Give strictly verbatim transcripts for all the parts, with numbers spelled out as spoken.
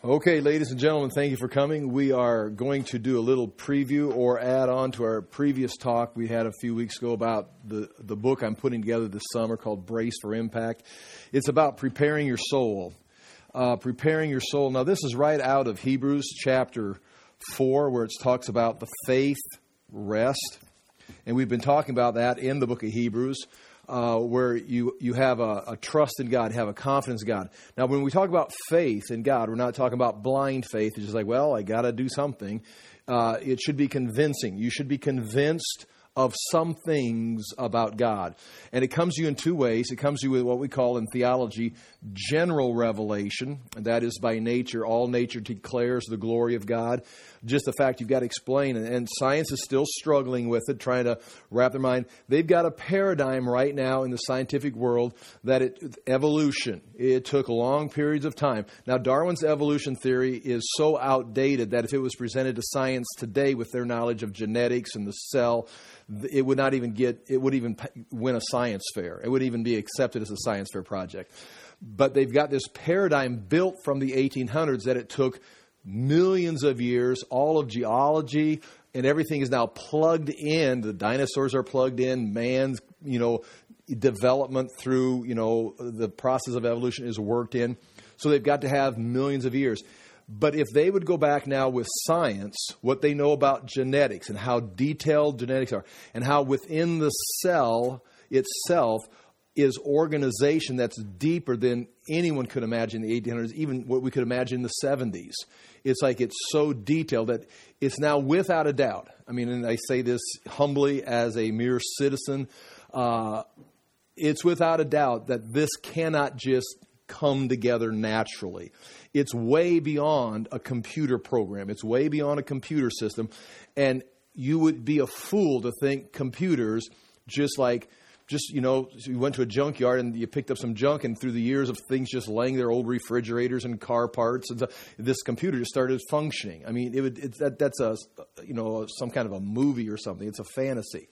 Okay, ladies and gentlemen, thank you for coming. We are going to do a little preview or add on to our previous talk we had a few weeks ago about the, the book I'm putting together this summer called Brace for Impact. It's about preparing your soul. Uh, preparing your soul. Now, this is right out of Hebrews chapter four, where it talks about the faith rest. And we've been talking about that in the book of Hebrews. Uh, where you, you have a, a trust in God, have a confidence in God. Now, when we talk about faith in God, we're not talking about blind faith. It's just like, well, I got to do something. Uh, it should be convincing. You should be convinced of some things about God. And it comes to you in two ways. It comes to you with what we call in theology general revelation. And that is by nature. All nature declares the glory of God. Just the fact you've got to explain. And, and science is still struggling with it, trying to wrap their mind. They've got a paradigm right now in the scientific world that it evolution. It took long periods of time. Now, Darwin's evolution theory is so outdated that if it was presented to science today with their knowledge of genetics and the cell, it would not even get, it would even win a science fair. It would even be accepted as a science fair project. But they've got this paradigm built from the eighteen hundreds that it took millions of years, all of geology and everything is now plugged in. The dinosaurs are plugged in. Man's, you know, development through, you know, the process of evolution is worked in. So they've got to have millions of years. But if they would go back now with science, what they know about genetics and how detailed genetics are and how within the cell itself is organization that's deeper than anyone could imagine in the eighteen hundreds, even what we could imagine in the seventies. It's like it's so detailed that it's now without a doubt. I mean, and I say this humbly as a mere citizen, uh, it's without a doubt that this cannot just come together naturally. It's way beyond a computer program. It's way beyond a computer system. And you would be a fool to think computers just like, just, you know, you went to a junkyard and you picked up some junk, and through the years of things just laying there, old refrigerators and car parts, and stuff, this computer just started functioning. I mean, it would, it's, that, that's a, you know, some kind of a movie or something. It's a fantasy.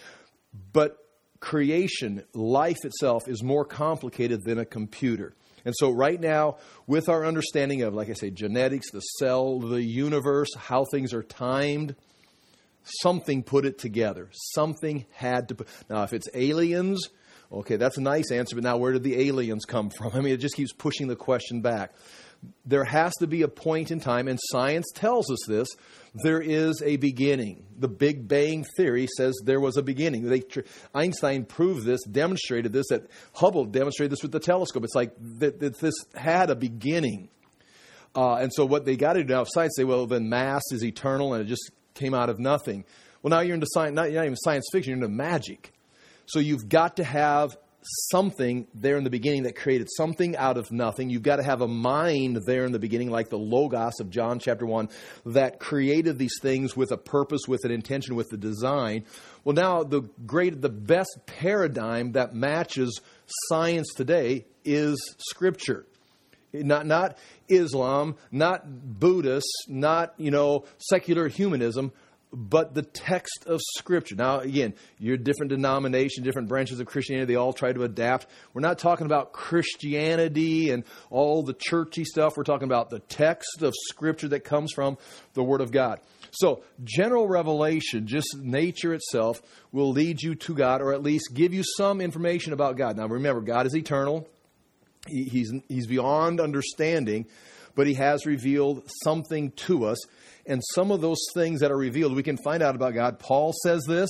But creation, life itself, is more complicated than a computer. And so right now, with our understanding of, like I say, genetics, the cell, the universe, how things are timed, something put it together. Something had to put... Now, if it's aliens, okay, that's a nice answer, but now where did the aliens come from? I mean, it just keeps pushing the question back. There has to be a point in time, and science tells us this, there is a beginning. The Big Bang Theory says there was a beginning. They, Einstein proved this, demonstrated this, that Hubble demonstrated this with the telescope. It's like that, that this had a beginning. Uh, and so what they got to do now, science say, well, then mass is eternal, and it just came out of nothing. Well, now you're into science, not, you're not even science fiction, you're into magic. So you've got to have something there in the beginning that created something out of nothing. You've got to have a mind there in the beginning, like the Logos of John chapter one, that created these things with a purpose, with an intention, with a design. Well, now the great, the best paradigm that matches science today is Scripture. Not not Islam, not Buddhists, not, you know, secular humanism, but the text of Scripture. Now, again, you're different denominations, different branches of Christianity, they all try to adapt. We're not talking about Christianity and all the churchy stuff. We're talking about the text of Scripture that comes from the Word of God. So, general revelation, just nature itself, will lead you to God, or at least give you some information about God. Now, remember, God is eternal. He, he's, he's beyond understanding, but He has revealed something to us. And some of those things that are revealed, we can find out about God. Paul says this.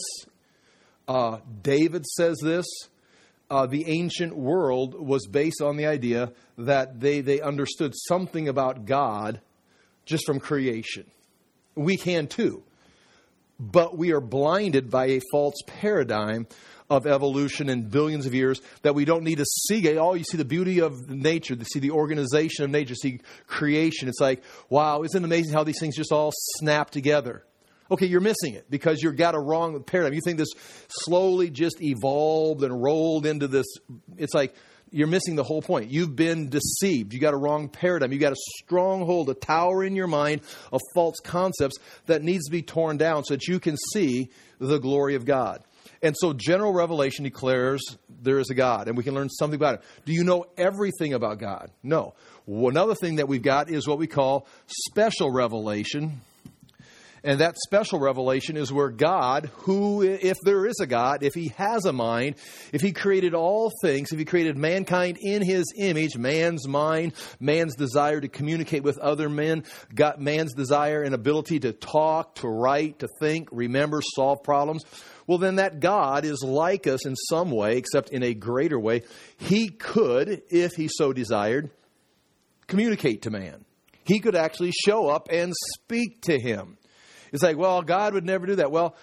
Uh, David says this. Uh, the ancient world was based on the idea that they, they understood something about God just from creation. We can too. But we are blinded by a false paradigm of evolution in billions of years that we don't need to see. Oh, you see the beauty of nature, you see the organization of nature, see creation. It's like, wow, isn't it amazing how these things just all snap together? Okay, you're missing it because you've got a wrong paradigm. You think this slowly just evolved and rolled into this. It's like you're missing the whole point. You've been deceived. You got a wrong paradigm. You got a stronghold, a tower in your mind of false concepts that needs to be torn down so that you can see the glory of God. And so general revelation declares there is a God, and we can learn something about it. Do you know everything about God? No. Well, another thing that we've got is what we call special revelation. And that special revelation is where God, who, if there is a God, if he has a mind, if he created all things, if he created mankind in his image, man's mind, man's desire to communicate with other men, got man's desire and ability to talk, to write, to think, remember, solve problems, well, then that God is like us in some way, except in a greater way. He could, if he so desired, communicate to man. He could actually show up and speak to him. It's like, well, God would never do that. Well,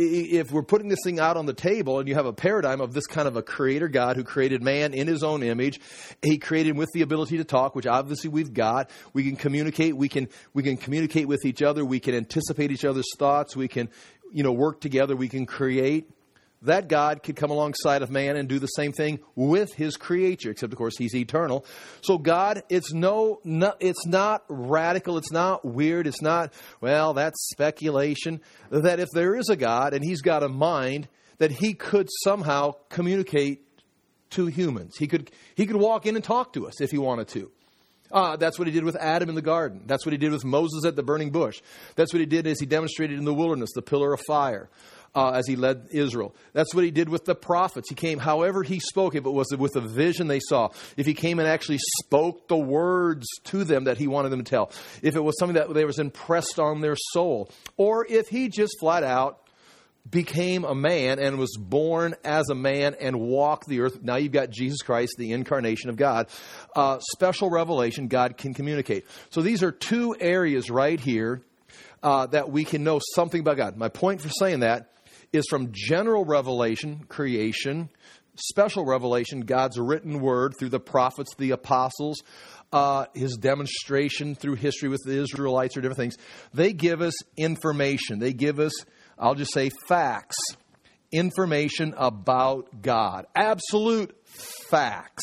if we're putting this thing out on the table and you have a paradigm of this kind of a creator God who created man in his own image, he created him with the ability to talk, which obviously we've got. We can communicate. We can we can communicate with each other. We can anticipate each other's thoughts. We can, you know, work together. We can create. That God could come alongside of man and do the same thing with his creature, except, of course, he's eternal. So God, it's no, no, it's not radical. It's not weird. It's not, well, that's speculation. That if there is a God and he's got a mind, that he could somehow communicate to humans. He could, he could walk in and talk to us if he wanted to. Uh, that's what he did with Adam in the garden. That's what he did with Moses at the burning bush. That's what he did as he demonstrated in the wilderness, the pillar of fire. Uh, as he led Israel. That's what he did with the prophets. He came, however he spoke, if it was with a vision they saw, if he came and actually spoke the words to them that he wanted them to tell, if it was something that they was impressed on their soul, or if he just flat out became a man and was born as a man and walked the earth. Now you've got Jesus Christ, the incarnation of God. Uh, special revelation, God can communicate. So these are two areas right here uh, that we can know something about God. My point for saying that is from general revelation, creation, special revelation, God's written word through the prophets, the apostles, uh, his demonstration through history with the Israelites or different things. They give us information. They give us, I'll just say, facts, information about God, absolute facts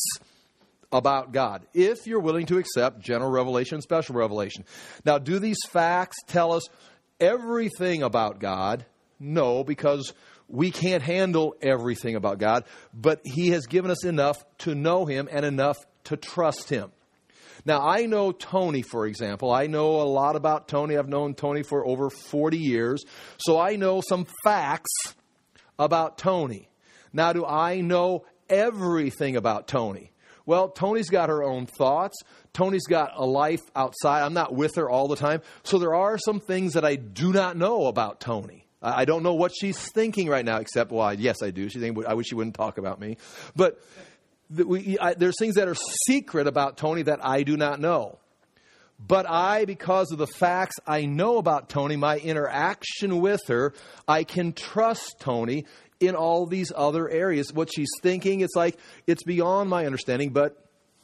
about God, if you're willing to accept general revelation and special revelation. Now, do these facts tell us everything about God? No, because we can't handle everything about God, but he has given us enough to know him and enough to trust him. Now, I know Tony, for example. I know a lot about Tony. I've known Tony for over forty years. So I know some facts about Tony. Now, do I know everything about Tony? Well, Tony's got her own thoughts. Tony's got a life outside. I'm not with her all the time. So there are some things that I do not know about Tony. I don't know what she's thinking right now, except, well, yes, I do. She's thinking, I wish she wouldn't talk about me. But the, we, I, there's things that are secret about Tony that I do not know. But I, because of the facts I know about Tony, my interaction with her, I can trust Tony in all these other areas. What she's thinking, it's like, it's beyond my understanding, but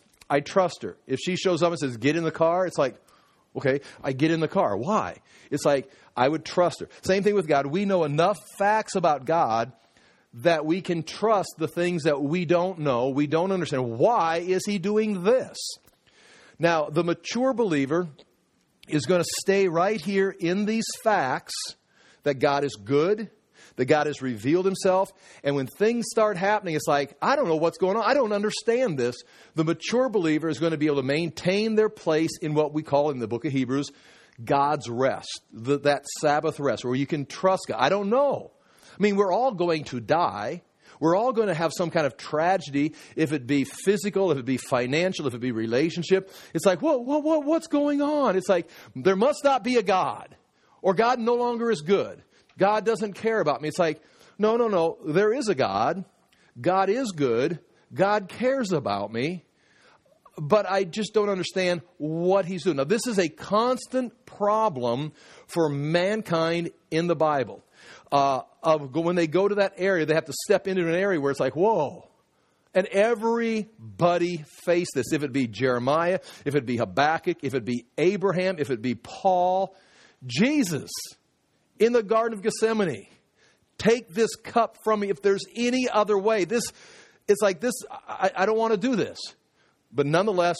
I trust her. If she shows up and says, get in the car, it's like, okay, I get in the car. Why? It's like, I would trust her. Same thing with God. We know enough facts about God that we can trust the things that we don't know, we don't understand. Why is he doing this? Now, the mature believer is going to stay right here in these facts that God is good, that God has revealed himself. And when things start happening, it's like, I don't know what's going on. I don't understand this. The mature believer is going to be able to maintain their place in what we call in the book of Hebrews, God's rest, the, that Sabbath rest, where you can trust God. I don't know. I mean, we're all going to die. We're all going to have some kind of tragedy, if it be physical, if it be financial, if it be relationship. It's like, whoa, whoa, whoa, what's going on? It's like, there must not be a God, or God no longer is good. God doesn't care about me. It's like, no, no, no, there is a God. God is good. God cares about me. But I just don't understand what he's doing. Now, this is a constant problem for mankind in the Bible. Uh, of when they go to that area, they have to step into an area where it's like, whoa. And everybody faced this. If it be Jeremiah, if it be Habakkuk, if it be Abraham, if it be Paul, Jesus in the Garden of Gethsemane, take this cup from me if there's any other way. This, it's like this, I, I don't want to do this. But nonetheless,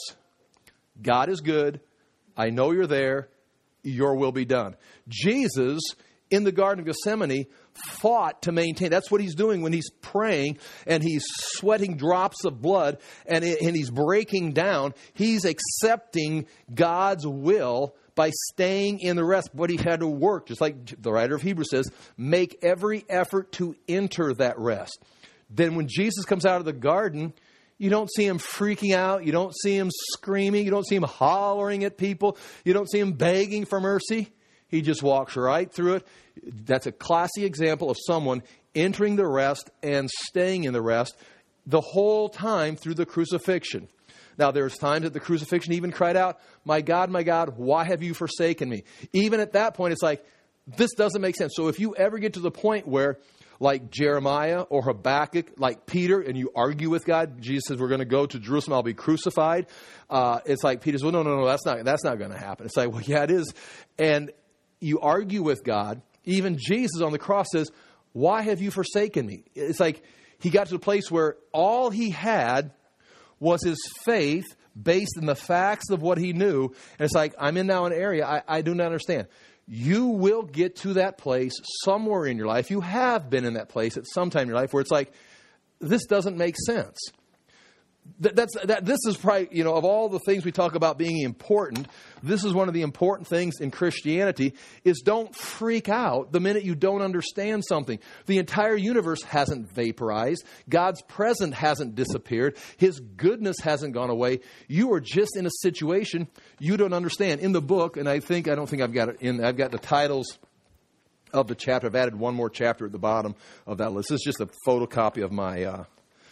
God is good. I know you're there. Your will be done. Jesus in the Garden of Gethsemane fought to maintain. That's what he's doing when he's praying and he's sweating drops of blood and, and he's breaking down. He's accepting God's will by staying in the rest. But he had to work, just like the writer of Hebrews says, make every effort to enter that rest. Then when Jesus comes out of the garden, you don't see him freaking out. You don't see him screaming. You don't see him hollering at people. You don't see him begging for mercy. He just walks right through it. That's a classy example of someone entering the rest and staying in the rest the whole time through the crucifixion. Now, there's times at the crucifixion he even cried out, "My God, my God, why have you forsaken me?" Even at that point, it's like, this doesn't make sense. So if you ever get to the point where, like Jeremiah or Habakkuk, like Peter, and you argue with God, Jesus says, we're going to go to Jerusalem, I'll be crucified. Uh, it's like Peter says, well, no, no, no, that's not, that's not going to happen. It's like, well, yeah, it is. And you argue with God. Even Jesus on the cross says, why have you forsaken me? It's like he got to the place where all he had was his faith based in the facts of what he knew. And it's like, I'm in now an area I, I do not understand. You will get to that place somewhere in your life. You have been in that place at some time in your life where it's like, this doesn't make sense. That, that's, that, this is probably, you know, of all the things we talk about being important, this is one of the important things in Christianity is don't freak out the minute you don't understand something. The entire universe hasn't vaporized. God's presence hasn't disappeared. His goodness hasn't gone away. You are just in a situation you don't understand. In the book, and I think, I don't think I've got it in, I've got the titles of the chapter. I've added one more chapter at the bottom of that list. This is just a photocopy of my, uh,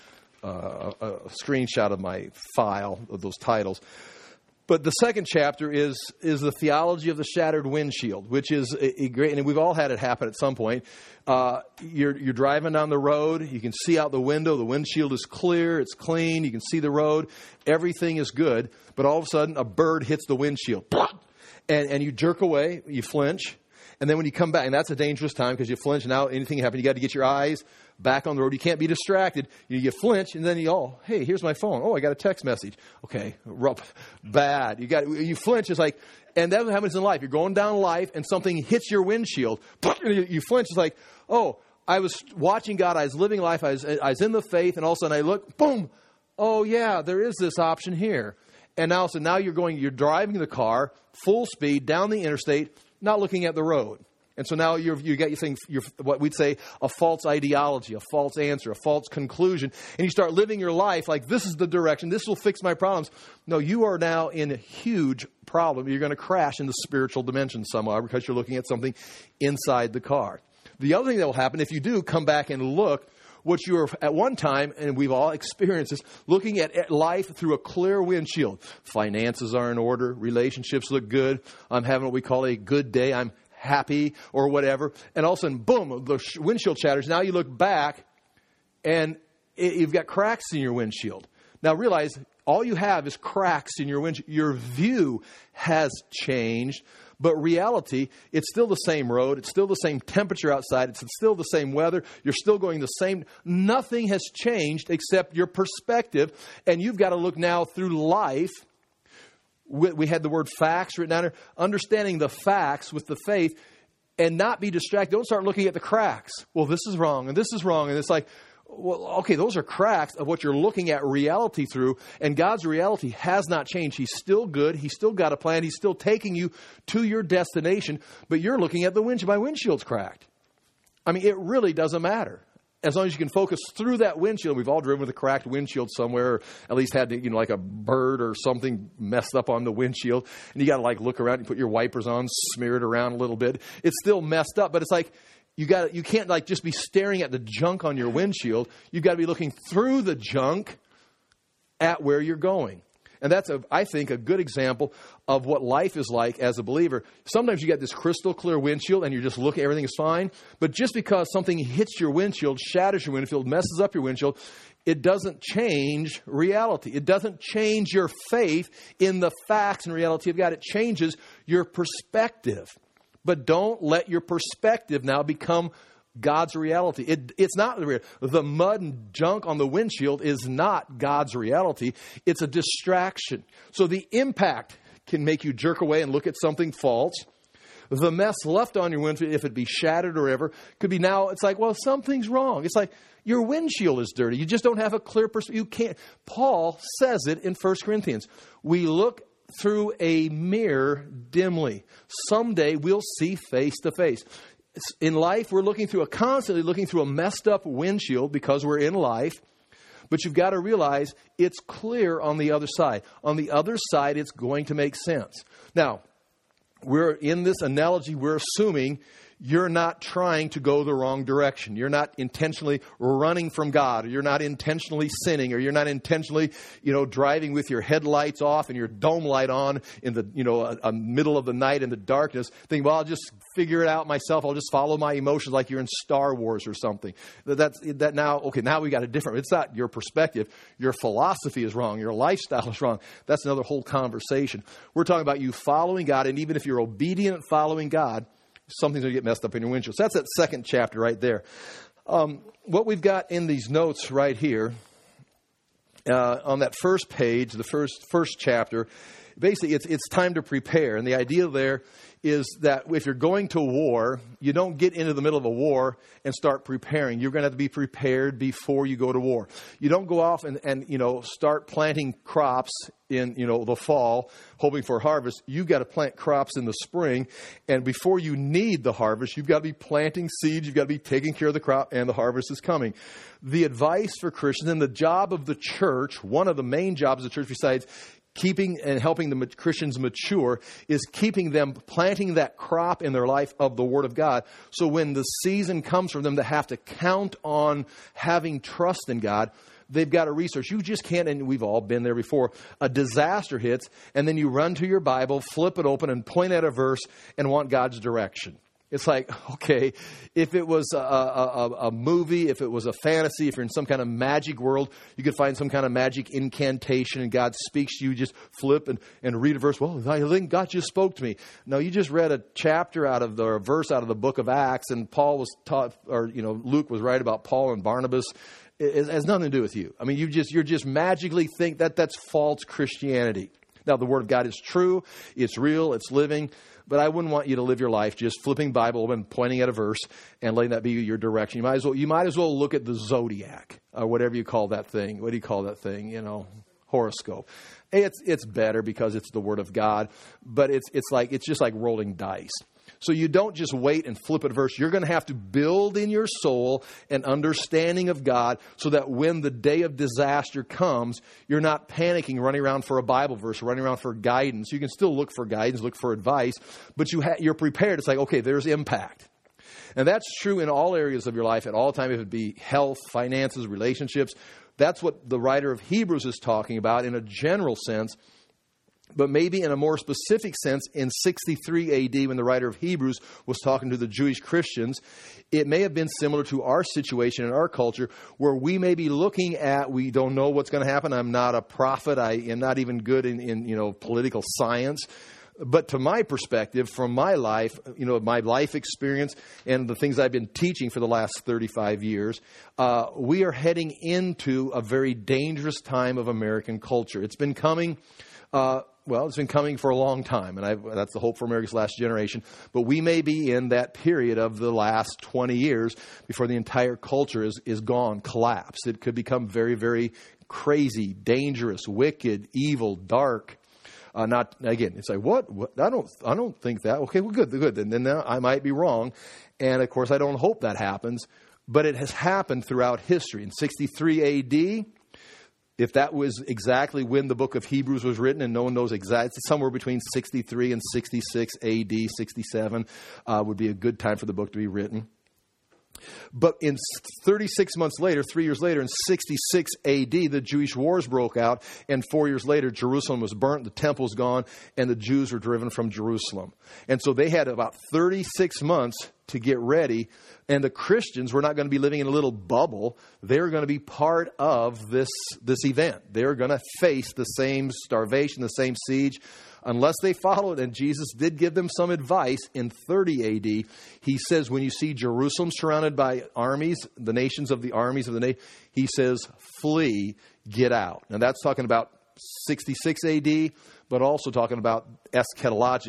Uh, a, a screenshot of my file of those titles. But the second chapter is is the theology of the shattered windshield, which is a, a great, and we've all had it happen at some point. Uh, you're you're driving down the road, you can see out the window, the windshield is clear, it's clean, you can see the road, everything is good, but all of a sudden a bird hits the windshield, and and you jerk away, you flinch, and then when you come back, and that's a dangerous time because you flinch, and now anything happens, you got to get your eyes back on the road. You can't be distracted. You, you flinch, and then you, oh, hey, here's my phone. Oh, I got a text message. Okay, rough, bad. You got you flinch. It's like, and that's what happens in life. You're going down life, and something hits your windshield. You, you flinch. It's like, oh, I was watching God. I was living life. I was, I was in the faith, and all of a sudden I look, boom. Oh yeah, there is this option here. And now, so now you're going. You're driving the car full speed down the interstate, not looking at the road. And so now you're, you get you think you're what we'd say a false ideology, a false answer, a false conclusion, and you start living your life like this is the direction. This will fix my problems. No, you are now in a huge problem. You're going to crash in the spiritual dimension somehow because you're looking at something inside the car. The other thing that will happen if you do come back and look, what you were at one time, and we've all experienced this, looking at life through a clear windshield. Finances are in order. Relationships look good. I'm having what we call a good day. I'm happy or whatever. And all of a sudden, boom, the windshield shatters. Now you look back and it, you've got cracks in your windshield. Now realize all you have is cracks in your windshield. Your view has changed, but reality, it's still the same road. It's still the same temperature outside. It's still the same weather. You're still going the same. Nothing has changed except your perspective. And you've got to look now through life. We had the word facts written down there. Understanding the facts with the faith and not be distracted. Don't start looking at the cracks. Well, this is wrong and this is wrong. And it's like, well, okay, those are cracks of what you're looking at reality through. And God's reality has not changed. He's still good. He's still got a plan. He's still taking you to your destination. But you're looking at the windshield. My windshield's cracked. I mean, it really doesn't matter. As long as you can focus through that windshield. We've all driven with a cracked windshield somewhere, or at least had, you know, like a bird or something messed up on the windshield. And you got to like look around and put your wipers on, smear it around a little bit. It's still messed up, but it's like you got you can't like just be staring at the junk on your windshield. You've got to be looking through the junk at where you're going. And that's, a, I think, a good example of what life is like as a believer. Sometimes you get this crystal clear windshield and you're just looking, everything is fine. But just because something hits your windshield, shatters your windshield, messes up your windshield, it doesn't change reality. It doesn't change your faith in the facts and reality of God. It changes your perspective. But don't let your perspective now become God's reality. It, it's not the real. The mud and junk on the windshield is not God's reality. It's a distraction. So the impact can make you jerk away and look at something false. The mess left on your windshield, if it be shattered or ever, could be now, it's like, well, something's wrong. It's like your windshield is dirty. You just don't have a clear perspective. You can't. Paul says it in First Corinthians. We look through a mirror dimly. Someday we'll see face to face. In life, we're looking through a constantly looking through a messed up windshield because we're in life. But you've got to realize it's clear on the other side. On the other side, it's going to make sense. Now, we're in this analogy, we're assuming you're not trying to go the wrong direction. You're not intentionally running from God, or you're not intentionally sinning, or you're not intentionally, you know, driving with your headlights off and your dome light on in the, you know, a, a middle of the night in the darkness, thinking, well, I'll just figure it out myself. I'll just follow my emotions like you're in Star Wars or something. That's that now. Okay, now we got a different. It's not your perspective. Your philosophy is wrong. Your lifestyle is wrong. That's another whole conversation. We're talking about you following God, and even if you're obedient following God, something's going to get messed up in your windshield. So that's that second chapter right there. Um, what we've got in these notes right here, uh, on that first page, the first first chapter, basically it's it's time to prepare. And the idea there is that if you're going to war, you don't get into the middle of a war and start preparing. You're going to have to be prepared before you go to war. You don't go off and, and you know, start planting crops in, you know, the fall, hoping for harvest. You've got to plant crops in the spring. And before you need the harvest, you've got to be planting seeds. You've got to be taking care of the crop, and the harvest is coming. The advice for Christians and the job of the church, one of the main jobs of the church besides keeping and helping the Christians mature, is keeping them planting that crop in their life of the Word of God. So when the season comes for them to have to count on having trust in God, they've got to research. You just can't, and we've all been there before, a disaster hits, and then you run to your Bible, flip it open, and point at a verse and want God's direction. It's like, okay, if it was a, a, a movie, if it was a fantasy, if you're in some kind of magic world, you could find some kind of magic incantation and God speaks to you, just flip and, and read a verse. Well, I think God just spoke to me. No, you just read a chapter out of the, or a verse out of the book of Acts, and Paul was taught, or, you know, Luke was right about Paul and Barnabas. It, it has nothing to do with you. I mean, you just, you're just magically think that that's false Christianity. Now, the Word of God is true. It's real. It's living. But I wouldn't want you to live your life just flipping Bible and pointing at a verse and letting that be your direction. You might as well, you might as well look at the zodiac or whatever you call that thing. What do you call that thing? You know, horoscope. It's it's better because it's the Word of God. But it's it's like it's just like rolling dice. So you don't just wait and flip a verse. You're going to have to build in your soul an understanding of God so that when the day of disaster comes, you're not panicking, running around for a Bible verse, running around for guidance. You can still look for guidance, look for advice, but you ha- you're prepared. It's like, okay, there's impact. And that's true in all areas of your life at all times, if it be health, finances, relationships. That's what the writer of Hebrews is talking about in a general sense. But maybe in a more specific sense, in sixty-three A D, when the writer of Hebrews was talking to the Jewish Christians, it may have been similar to our situation in our culture, where we may be looking at, we don't know what's going to happen. I'm not a prophet. I am not even good in, in you know, political science. But to my perspective, from my life, you know, my life experience and the things I've been teaching for the last thirty-five years, uh, we are heading into a very dangerous time of American culture. It's been coming... Uh, Well, it's been coming for a long time, and I've, that's the hope for America's last generation. But we may be in that period of the last twenty years before the entire culture is, is gone, collapsed. It could become very, very crazy, dangerous, wicked, evil, dark. Uh, not again. It's like what? what? I don't. I don't think that. Okay, well, good, good. And then now I might be wrong, and of course I don't hope that happens. But it has happened throughout history. In sixty-three A D. If that was exactly when the book of Hebrews was written, and no one knows exactly, it's somewhere between sixty-three and sixty-six A D, sixty-seven uh, would be a good time for the book to be written. But in thirty-six months later, three years later, in sixty-six A D, the Jewish wars broke out, and four years later, Jerusalem was burnt, the temple's gone, and the Jews were driven from Jerusalem. And so they had about thirty-six months to get ready, and the Christians were not going to be living in a little bubble. They were going to be part of this, this event. They were going to face the same starvation, the same siege, unless they followed. And Jesus did give them some advice in thirty A D. He says, when you see Jerusalem surrounded by armies, the nations of the armies of the nation, he says, flee, get out. Now that's talking about sixty-six A D, but also talking about eschatologically.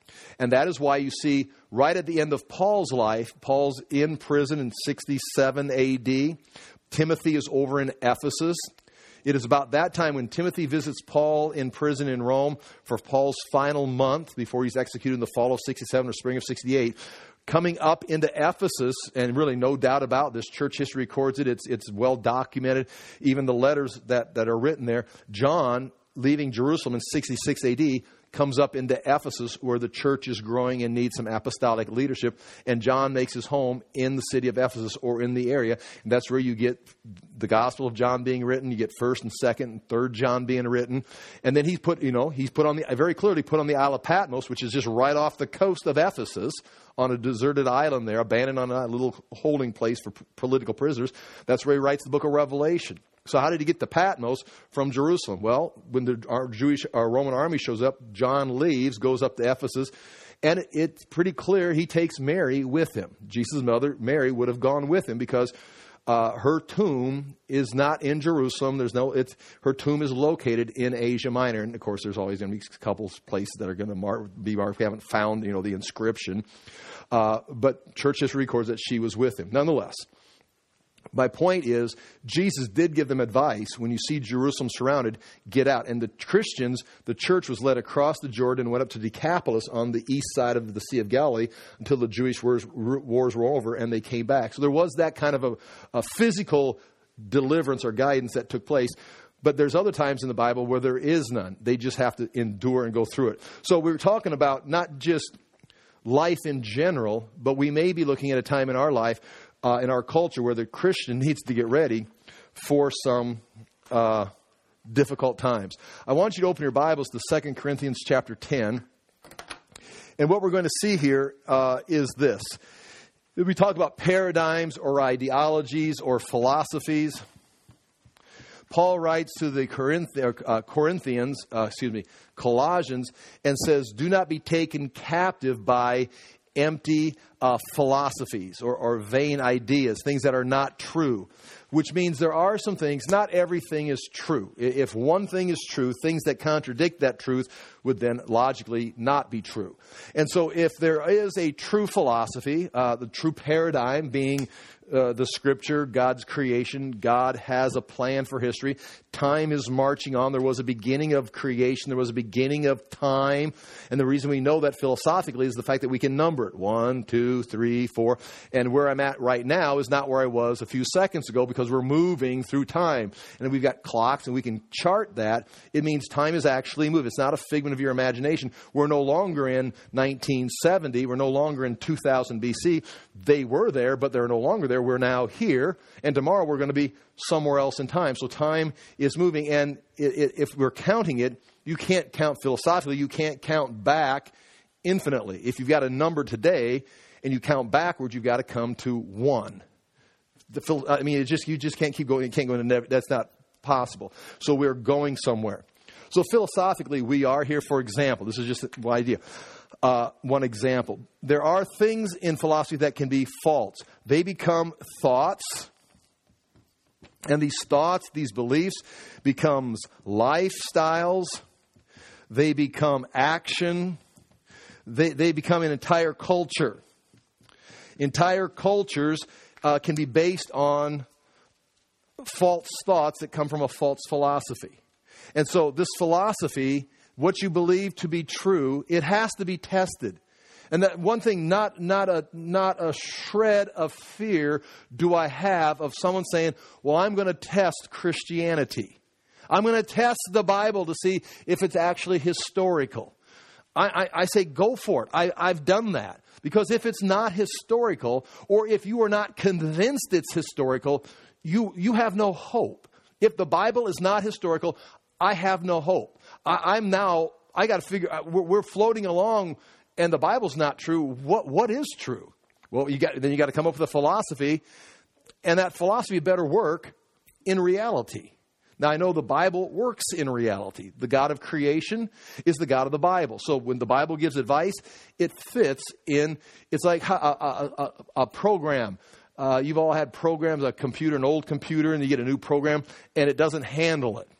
And that is why you see right at the end of Paul's life, Paul's in prison in sixty-seven A D. Timothy is over in Ephesus. It is about that time when Timothy visits Paul in prison in Rome for Paul's final month before he's executed in the fall of sixty-seven or spring of sixty-eight. Coming up into Ephesus, and really no doubt about this, church history records it, it's, it's well documented, even the letters that, that are written there. John, leaving Jerusalem in sixty-six A D, comes up into Ephesus where the church is growing and needs some apostolic leadership. And John makes his home in the city of Ephesus or in the area. And that's where you get the Gospel of John being written. You get First and Second and Third John being written. And then he's put, you know, he's put on the, very clearly put on the Isle of Patmos, which is just right off the coast of Ephesus, on a deserted island there, abandoned on a little holding place for p- political prisoners. That's where he writes the book of Revelation. So how did he get to Patmos from Jerusalem? Well, when the our Jewish our Roman army shows up, John leaves, goes up to Ephesus, and it's pretty clear he takes Mary with him. Jesus' mother, Mary, would have gone with him because uh, her tomb is not in Jerusalem. There's no. It's her tomb is located in Asia Minor, and of course, there's always going to be a couple places that are going to mark, be marked. We haven't found, you know, the inscription, uh, but church history records that she was with him. Nonetheless, my point is, Jesus did give them advice. When you see Jerusalem surrounded, get out. And the Christians, the church was led across the Jordan and went up to Decapolis on the east side of the Sea of Galilee until the Jewish wars, wars were over and they came back. So there was that kind of a, a physical deliverance or guidance that took place. But there's other times in the Bible where there is none. They just have to endure and go through it. So we're talking about not just life in general, but we may be looking at a time in our life, Uh, in our culture, where the Christian needs to get ready for some uh, difficult times. I want you to open your Bibles to Second Corinthians chapter ten. And what we're going to see here uh, is this. We talk about paradigms or ideologies or philosophies. Paul writes to the Corinth- uh, Corinthians, uh, excuse me, Colossians, and says, do not be taken captive by empty uh, philosophies or, or vain ideas, things that are not true, which means there are some things, not everything is true. If one thing is true, things that contradict that truth would then logically not be true. And so if there is a true philosophy, uh, the true paradigm being Uh, the Scripture, God's creation, God has a plan for history. Time is marching on. There was a beginning of creation. There was a beginning of time. And the reason we know that philosophically is the fact that we can number it. One, two, three, four. And where I'm at right now is not where I was a few seconds ago because we're moving through time. And we've got clocks and we can chart that. It means time is actually moving. It's not a figment of your imagination. We're no longer in nineteen seventy. We're no longer in two thousand B C. They were there, but they're no longer there. We're now here, and tomorrow we're going to be somewhere else in time. So time is moving, and it, it, if we're counting it, you can't count philosophically. You can't count back infinitely. If you've got a number today and you count backwards, you've got to come to one. The, I mean, it just you just can't keep going. You can't go into never. That's not possible. So we're going somewhere. So philosophically, we are here. For example, this is just one idea. Uh, one example. There are things in philosophy that can be false. They become thoughts. And these thoughts, these beliefs, becomes lifestyles. They become action. They, they become an entire culture. Entire cultures uh, can be based on false thoughts that come from a false philosophy. And so this philosophy, what you believe to be true, it has to be tested. And that one thing, not not a not a shred of fear do I have of someone saying, well, I'm going to test Christianity. I'm going to test the Bible to see if it's actually historical. I, I, I say go for it. I, I've done that. Because if it's not historical, or if you are not convinced it's historical, you, you have no hope. If the Bible is not historical, I have no hope. I, I'm now, I got to figure out, we're, we're floating along and the Bible's not true. What What is true? Well, you got then you got to come up with a philosophy, and that philosophy better work in reality. Now, I know the Bible works in reality. The God of creation is the God of the Bible. So when the Bible gives advice, it fits in. It's like a, a, a, a program. Uh, you've all had programs, a computer, an old computer, and you get a new program, and it doesn't handle it.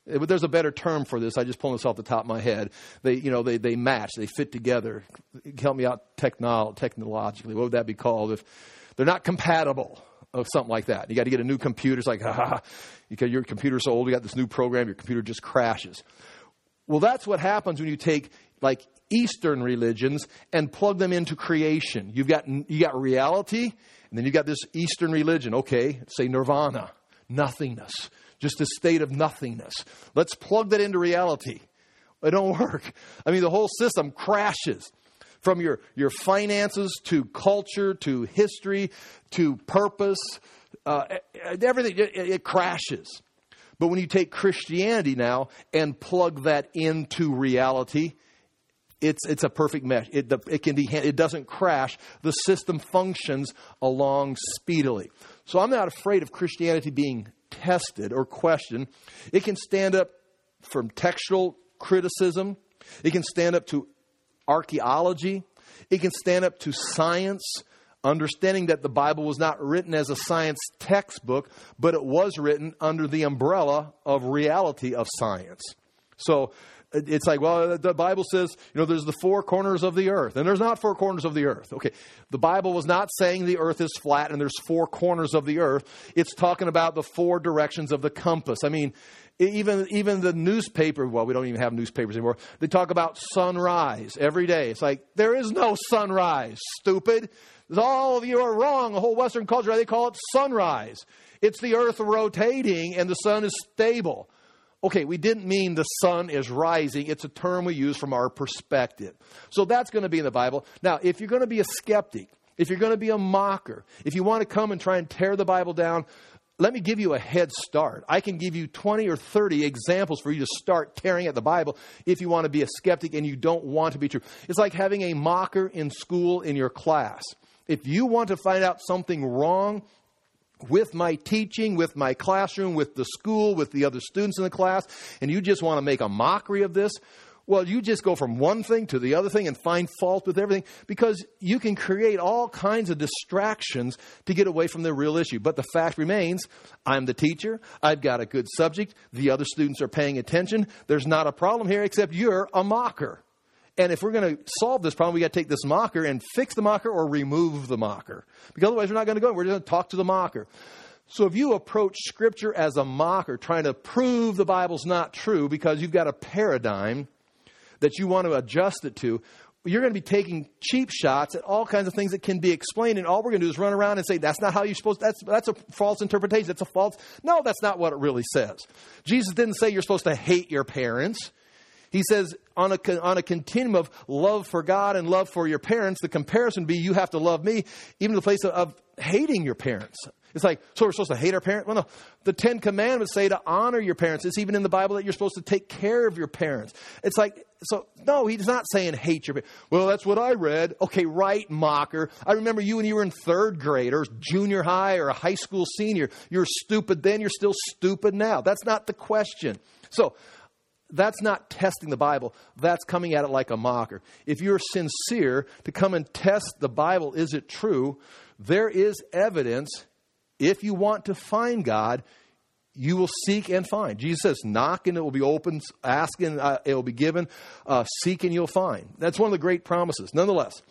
There's a better term for this. I just pulled this off the top of my head. They, you know, they, they match. They fit together. Help me out technolo- technologically. What would that be called if they're not compatible? Or something like that. You got to get a new computer. It's like, ah, because your computer's so old, you got this new program, your computer just crashes. Well, that's what happens when you take like Eastern religions and plug them into creation. You've got you got reality, and then you got this Eastern religion. Okay, say nirvana, nothingness, just a state of nothingness. Let's plug that into reality. It don't work. I mean, the whole system crashes. From your, your finances to culture to history to purpose, uh, everything, it, it crashes. But when you take Christianity now and plug that into reality, it's it's a perfect mesh. It, it can be it doesn't crash. The system functions along speedily. So I'm not afraid of Christianity being tested or questioned. It can stand up from textual criticism. It can stand up to archaeology. It can stand up to science, understanding that the Bible was not written as a science textbook, but it was written under the umbrella of reality of science. So it's like, well, the Bible says, you know, there's the four corners of the earth, and there's not four corners of the earth. Okay, the Bible was not saying the earth is flat and there's four corners of the earth. It's talking about the four directions of the compass. I mean, Even even the newspaper, well, we don't even have newspapers anymore. They talk about sunrise every day. It's like, there is no sunrise, stupid. All of you are wrong. The whole Western culture, they call it sunrise. It's the earth rotating and the sun is stable. Okay, we didn't mean the sun is rising. It's a term we use from our perspective. So that's going to be in the Bible. Now, if you're going to be a skeptic, if you're going to be a mocker, if you want to come and try and tear the Bible down, let me give you a head start. I can give you twenty or thirty examples for you to start tearing at the Bible if you want to be a skeptic and you don't want to be true. It's like having a mocker in school in your class. If you want to find out something wrong with my teaching, with my classroom, with the school, with the other students in the class, and you just want to make a mockery of this, well, you just go from one thing to the other thing and find fault with everything, because you can create all kinds of distractions to get away from the real issue. But the fact remains, I'm the teacher. I've got a good subject. The other students are paying attention. There's not a problem here, except you're a mocker. And if we're going to solve this problem, we got to take this mocker and fix the mocker or remove the mocker. Because otherwise we're not going to go. We're going to talk to the mocker. So if you approach Scripture as a mocker, trying to prove the Bible's not true because you've got a paradigm that you want to adjust it to, you're going to be taking cheap shots at all kinds of things that can be explained, and all we're going to do is run around and say, that's not how you're supposed to, that's, that's a false interpretation, that's a false, no, that's not what it really says. Jesus didn't say you're supposed to hate your parents. He says on a, on a continuum of love for God and love for your parents, the comparison would be you have to love me, even to the place of, of hating your parents. It's like, so we're supposed to hate our parents? Well, no. The Ten Commandments say to honor your parents. It's even in the Bible that you're supposed to take care of your parents. It's like, so, no, he's not saying hate your parents. Well, that's what I read. Okay, right, mocker. I remember you when you were in third grade or junior high or a high school senior. You were stupid then, you're still stupid now. That's not the question. So, that's not testing the Bible. That's coming at it like a mocker. If you're sincere to come and test the Bible, is it true? There is evidence. If you want to find God, you will seek and find. Jesus says, knock and it will be opened, ask and uh, it will be given, uh, seek and you'll find. That's one of the great promises. Nonetheless,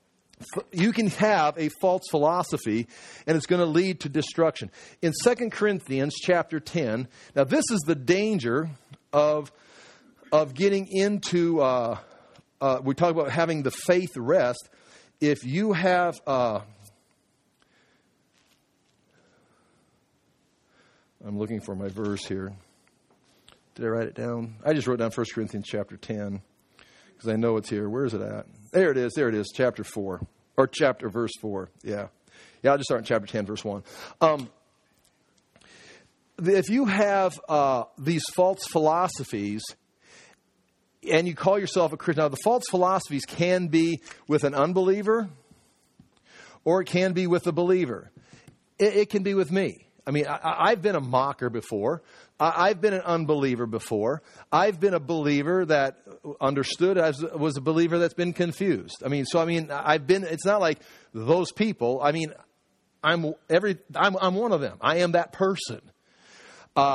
you can have a false philosophy and it's going to lead to destruction. In Second Corinthians chapter ten, now this is the danger of, of getting into, uh, uh, we talk about having the faith rest. If you have... Uh, I'm looking for my verse here. Did I write it down? I just wrote down First Corinthians chapter ten because I know it's here. Where is it at? There it is. There it is. Chapter four or chapter verse four. Yeah. Yeah. I'll just start in chapter ten, verse one. Um, if you have uh, these false philosophies and you call yourself a Christian, now the false philosophies can be with an unbeliever or it can be with a believer. It, it can be with me. I mean, I, I've been a mocker before. I, I've been an unbeliever before. I've been a believer that understood. I was a believer that's been confused. I mean, so I mean, I've been. It's not like those people. I mean, I'm every. I'm, I'm one of them. I am that person. Uh,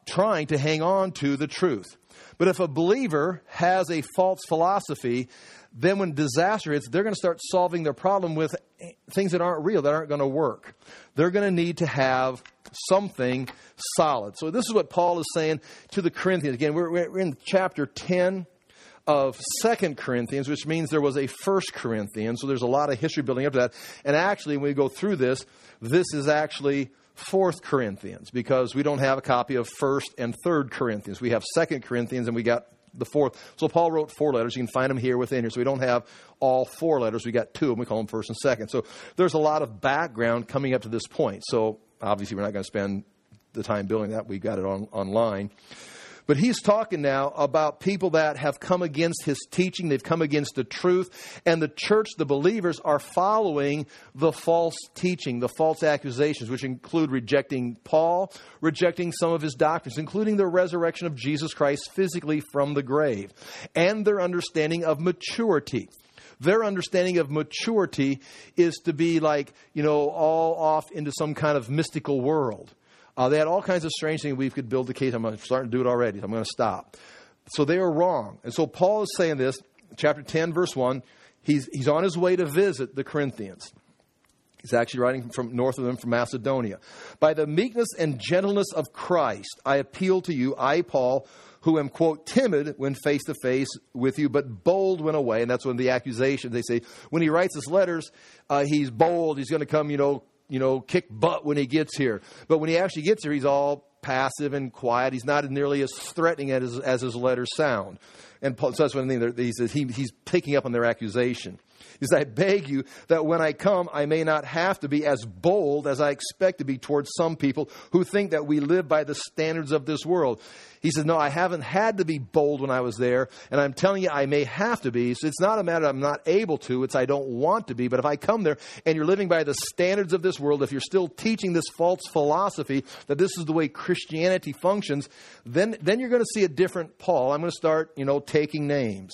trying to hang on to the truth. But if a believer has a false philosophy, then when disaster hits, they're going to start solving their problem with things that aren't real, that aren't going to work. They're going to need to have something solid. So this is what Paul is saying to the Corinthians. Again, we're, we're in chapter ten of Second Corinthians, which means there was a First Corinthians. So there's a lot of history building up to that. And actually, when we go through this, this is actually Fourth Corinthians, because we don't have a copy of First and Third Corinthians. We have Second Corinthians, and we got the fourth. So Paul wrote four letters. You can find them here within here. So we don't have all four letters. We got two of them. We call them First and Second. So there's a lot of background coming up to this point. So obviously we're not going to spend the time building that. We've got it on online. But he's talking now about people that have come against his teaching. They've come against the truth. And the church, the believers, are following the false teaching, the false accusations, which include rejecting Paul, rejecting some of his doctrines, including the resurrection of Jesus Christ physically from the grave, and their understanding of maturity. Their understanding of maturity is to be like, you know, all off into some kind of mystical world. Uh, they had all kinds of strange things. We could build the case. I'm starting to do it already. So I'm going to stop. So they are wrong. And so Paul is saying this, chapter ten, verse one. He's, he's on his way to visit the Corinthians. He's actually writing from north of them from Macedonia. By the meekness and gentleness of Christ, I appeal to you, I, Paul, who am, quote, timid when face to face with you, but bold when away. And that's when the accusations, they say, when he writes his letters, uh, he's bold. He's going to come, you know, you know, kick butt when he gets here. But when he actually gets here, he's all passive and quiet. He's not nearly as threatening as, as his letters sound. And Paul, so that's one thing he says. He, he's picking up on their accusation. He says, I beg you that when I come, I may not have to be as bold as I expect to be towards some people who think that we live by the standards of this world. He says, no, I haven't had to be bold when I was there, and I'm telling you, I may have to be. So it's not a matter I'm not able to, it's I don't want to be. But if I come there and you're living by the standards of this world, if you're still teaching this false philosophy that this is the way Christianity functions, then, then you're going to see a different Paul. I'm going to start, you know, taking names.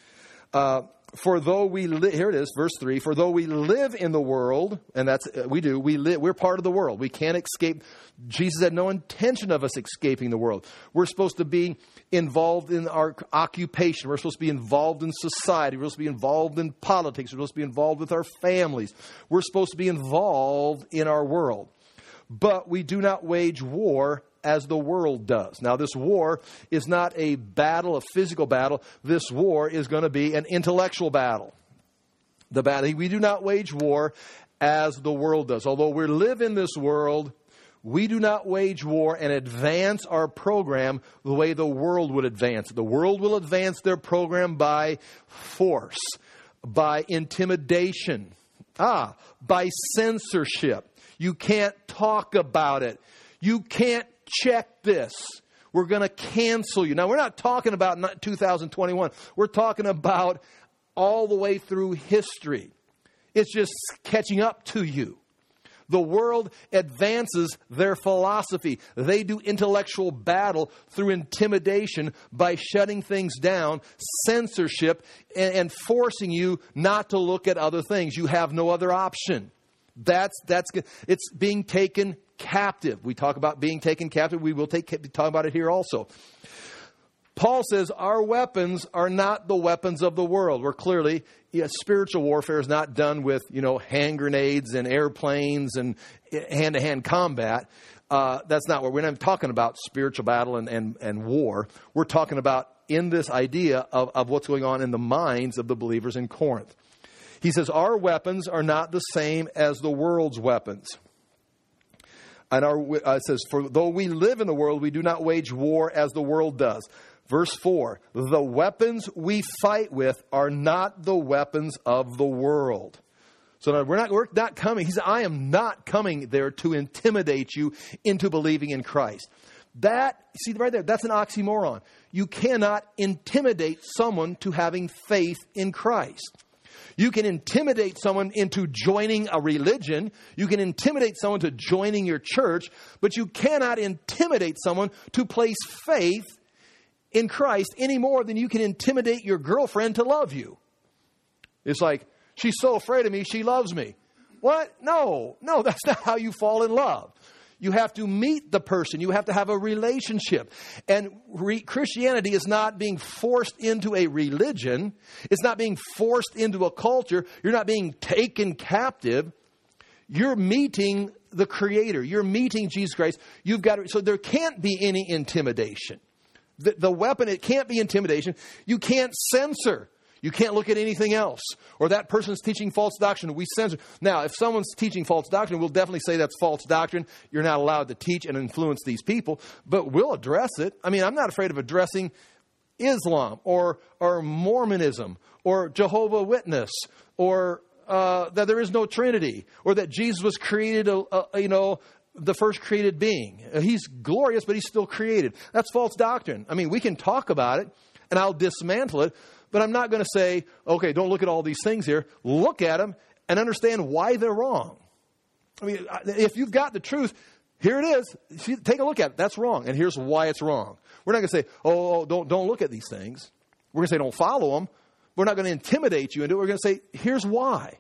Uh, For though we li- here it is, verse three. For though we live in the world, and that's uh, we do, we live. We're part of the world. We can't escape. Jesus had no intention of us escaping the world. We're supposed to be involved in our occupation. We're supposed to be involved in society. We're supposed to be involved in politics. We're supposed to be involved with our families. We're supposed to be involved in our world. But we do not wage war as the world does. Now, this war is not a battle, a physical battle. This war is going to be an intellectual battle. The battle, we do not wage war as the world does. Although we live in this world, we do not wage war and advance our program the way the world would advance. The world will advance their program by force, by intimidation, ah, by censorship. You can't talk about it. You can't check this. We're going to cancel you. Now, we're not talking about two thousand twenty-one. We're talking about all the way through history. It's just catching up to you. The world advances their philosophy. They do intellectual battle through intimidation by shutting things down, censorship, and, and forcing you not to look at other things. You have no other option. That's that's it's being taken captive. We talk about being taken captive. We will take talk about it here also. Paul says our weapons are not the weapons of the world. We're clearly, yeah, spiritual warfare is not done with, you know, hand grenades and airplanes and hand-to-hand combat. Uh, that's not what we're not talking about. Spiritual battle and, and, and war. We're talking about in this idea of, of what's going on in the minds of the believers in Corinth. He says our weapons are not the same as the world's weapons. And our, uh, it says, for though we live in the world, we do not wage war as the world does. Verse four, the weapons we fight with are not the weapons of the world. So now we're not, we're not coming. He said, I am not coming there to intimidate you into believing in Christ. That, see right there, that's an oxymoron. You cannot intimidate someone to having faith in Christ. You can intimidate someone into joining a religion. You can intimidate someone to joining your church, but you cannot intimidate someone to place faith in Christ any more than you can intimidate your girlfriend to love you. It's like, she's so afraid of me, she loves me. What? No, no, that's not how you fall in love. You have to meet the person. You have to have a relationship. And re- Christianity is not being forced into a religion. It's not being forced into a culture. You're not being taken captive. You're meeting the Creator. You're meeting Jesus Christ. You've got to, so there can't be any intimidation. The, the weapon, it can't be intimidation. You can't censor. You can't look at anything else. Or that person's teaching false doctrine. We censor. Now, if someone's teaching false doctrine, we'll definitely say that's false doctrine. You're not allowed to teach and influence these people. But we'll address it. I mean, I'm not afraid of addressing Islam or, or Mormonism or Jehovah's Witness or uh, that there is no Trinity or that Jesus was created, a, a, you know, the first created being. He's glorious, but he's still created. That's false doctrine. I mean, we can talk about it and I'll dismantle it. But I'm not going to say, okay, don't look at all these things here. Look at them and understand why they're wrong. I mean, if you've got the truth, here it is. Take a look at it. That's wrong. And here's why it's wrong. We're not going to say, oh, don't, don't look at these things. We're going to say, don't follow them. We're not going to intimidate you into it. We're going to say, here's why.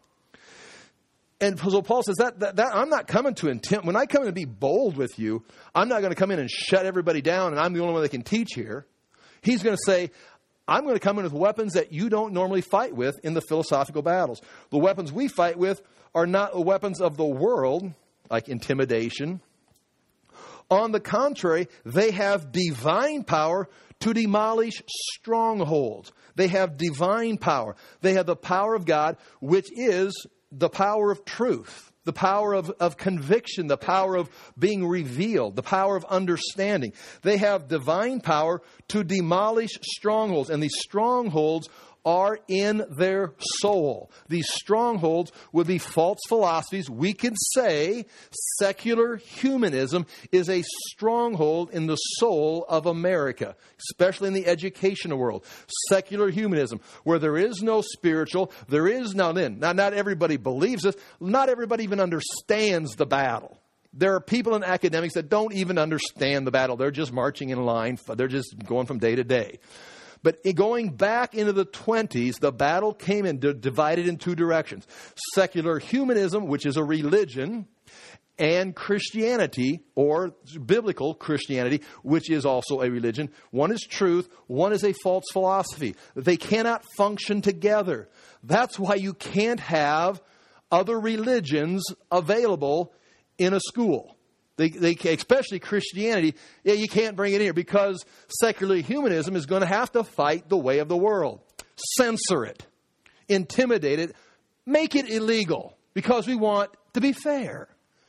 And so Paul says that, that, that I'm not coming to intimidate. When I come in to be bold with you, I'm not going to come in and shut everybody down and I'm the only one that can teach here. He's going to say, I'm going to come in with weapons that you don't normally fight with in the philosophical battles. The weapons we fight with are not the weapons of the world, like intimidation. On the contrary, they have divine power to demolish strongholds. They have divine power. They have the power of God, which is the power of truth. The power of, of conviction, the power of being revealed, the power of understanding. They have divine power to demolish strongholds. And these strongholds are in their soul. These strongholds would be false philosophies. We could say secular humanism is a stronghold in the soul of America, especially in the educational world. Secular humanism, where there is no spiritual, there is none in. Now, not everybody believes this. Not everybody even understands the battle. There are people in academics that don't even understand the battle. They're just marching in line. They're just going from day to day. But going back into the twenties, the battle came in divided in two directions. Secular humanism, which is a religion, and Christianity, or biblical Christianity, which is also a religion. One is truth, one is a false philosophy. They cannot function together. That's why you can't have other religions available in a school. They, they, especially Christianity, yeah, you can't bring it in here because secular humanism is going to have to fight the way of the world. Censor it. Intimidate it. Make it illegal because we want to be fair.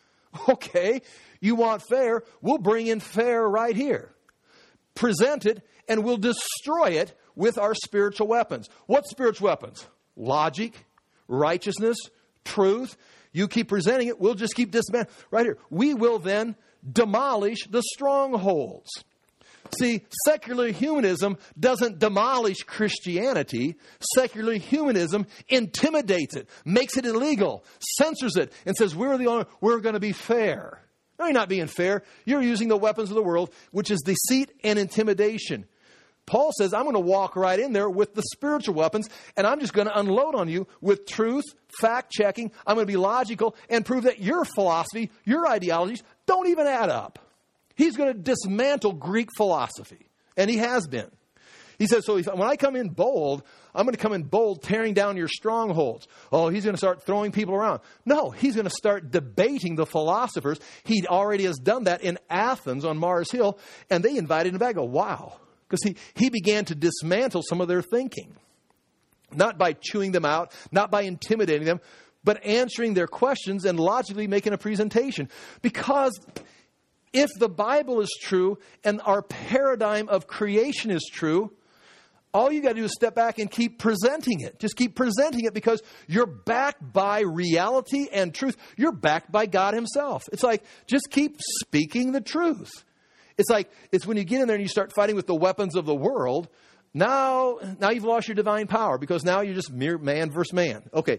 Okay, you want fair, we'll bring in fair right here. Present it and we'll destroy it with our spiritual weapons. What spiritual weapons? Logic, righteousness, truth. You keep presenting it, we'll just keep dismantling. Right here. We will then demolish the strongholds. See, secular humanism doesn't demolish Christianity. Secular humanism intimidates it, makes it illegal, censors it, and says we're the only, we're going to be fair. No, you're not being fair. You're using the weapons of the world, which is deceit and intimidation. Paul says, I'm going to walk right in there with the spiritual weapons, and I'm just going to unload on you with truth, fact-checking. I'm going to be logical and prove that your philosophy, your ideologies don't even add up. He's going to dismantle Greek philosophy, and he has been. He says, so if, when I come in bold, I'm going to come in bold tearing down your strongholds. Oh, he's going to start throwing people around. No, he's going to start debating the philosophers. He already has done that in Athens on Mars Hill, and they invited him back. Go, wow. Because he, he began to dismantle some of their thinking. Not by chewing them out, not by intimidating them, but answering their questions and logically making a presentation. Because if the Bible is true and our paradigm of creation is true, all you got to do is step back and keep presenting it. Just keep presenting it because you're backed by reality and truth. You're backed by God himself. It's like, just keep speaking the truth. It's like, it's when you get in there and you start fighting with the weapons of the world, now, now you've lost your divine power because now you're just mere man versus man. Okay.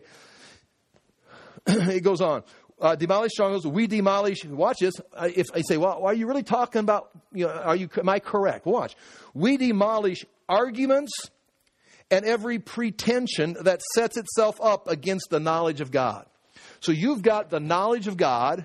It goes on. Uh, demolish strongholds. We demolish. Watch this. Uh, if I say, well, are you really talking about, you know, are you, am I correct? Watch. We demolish arguments and every pretension that sets itself up against the knowledge of God. So you've got the knowledge of God,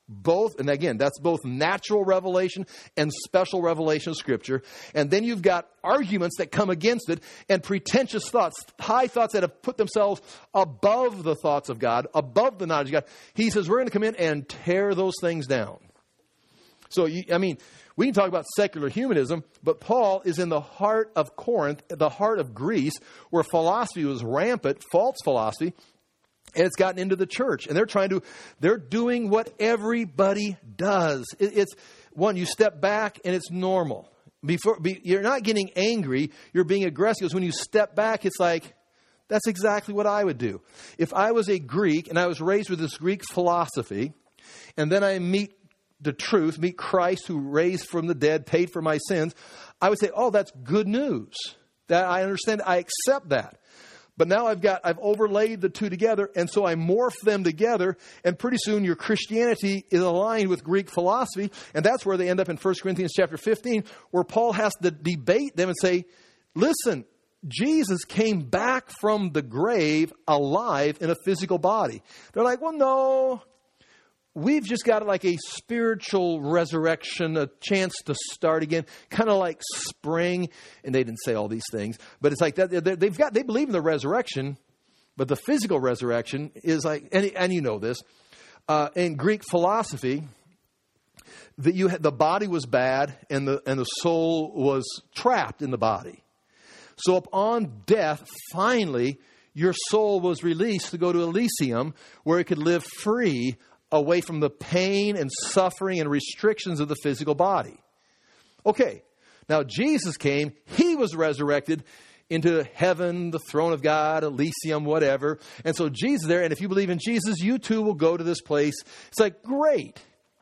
Both, and again, that's both natural revelation and special revelation of Scripture. And then you've got arguments that come against it and pretentious thoughts, high thoughts that have put themselves above the thoughts of God, above the knowledge of God. He says we're going to come in and tear those things down. So, you, I mean, we can talk about secular humanism, but Paul is in the heart of Corinth, the heart of Greece, where philosophy was rampant, false philosophy. And it's gotten into the church. And they're trying to, they're doing what everybody does. It, it's, one, you step back and it's normal. Before be, You're not getting angry. You're being aggressive. Because when you step back, it's like, that's exactly what I would do. If I was a Greek and I was raised with this Greek philosophy, and then I meet the truth, meet Christ who raised from the dead, paid for my sins, I would say, oh, that's good news. That I understand. I accept that. But now I've got, I've overlaid the two together, and so I morph them together, and pretty soon your Christianity is aligned with Greek philosophy, and that's where they end up in First Corinthians chapter fifteen, where Paul has to debate them and say, listen, Jesus came back from the grave alive in a physical body. They're like, well, no, we've just got like a spiritual resurrection, a chance to start again, kind of like spring. And they didn't say all these things, but it's like that. They've got, they believe in the resurrection, but the physical resurrection is like, and, and you know this, uh, in Greek philosophy, that you had, the body was bad and the, and the soul was trapped in the body. So upon death, finally, your soul was released to go to Elysium, where it could live free away from the pain and suffering and restrictions of the physical body. Okay, now Jesus came, he was resurrected into heaven, the throne of God, Elysium, whatever. And so Jesus there, and if you believe in Jesus, you too will go to this place. It's like, great.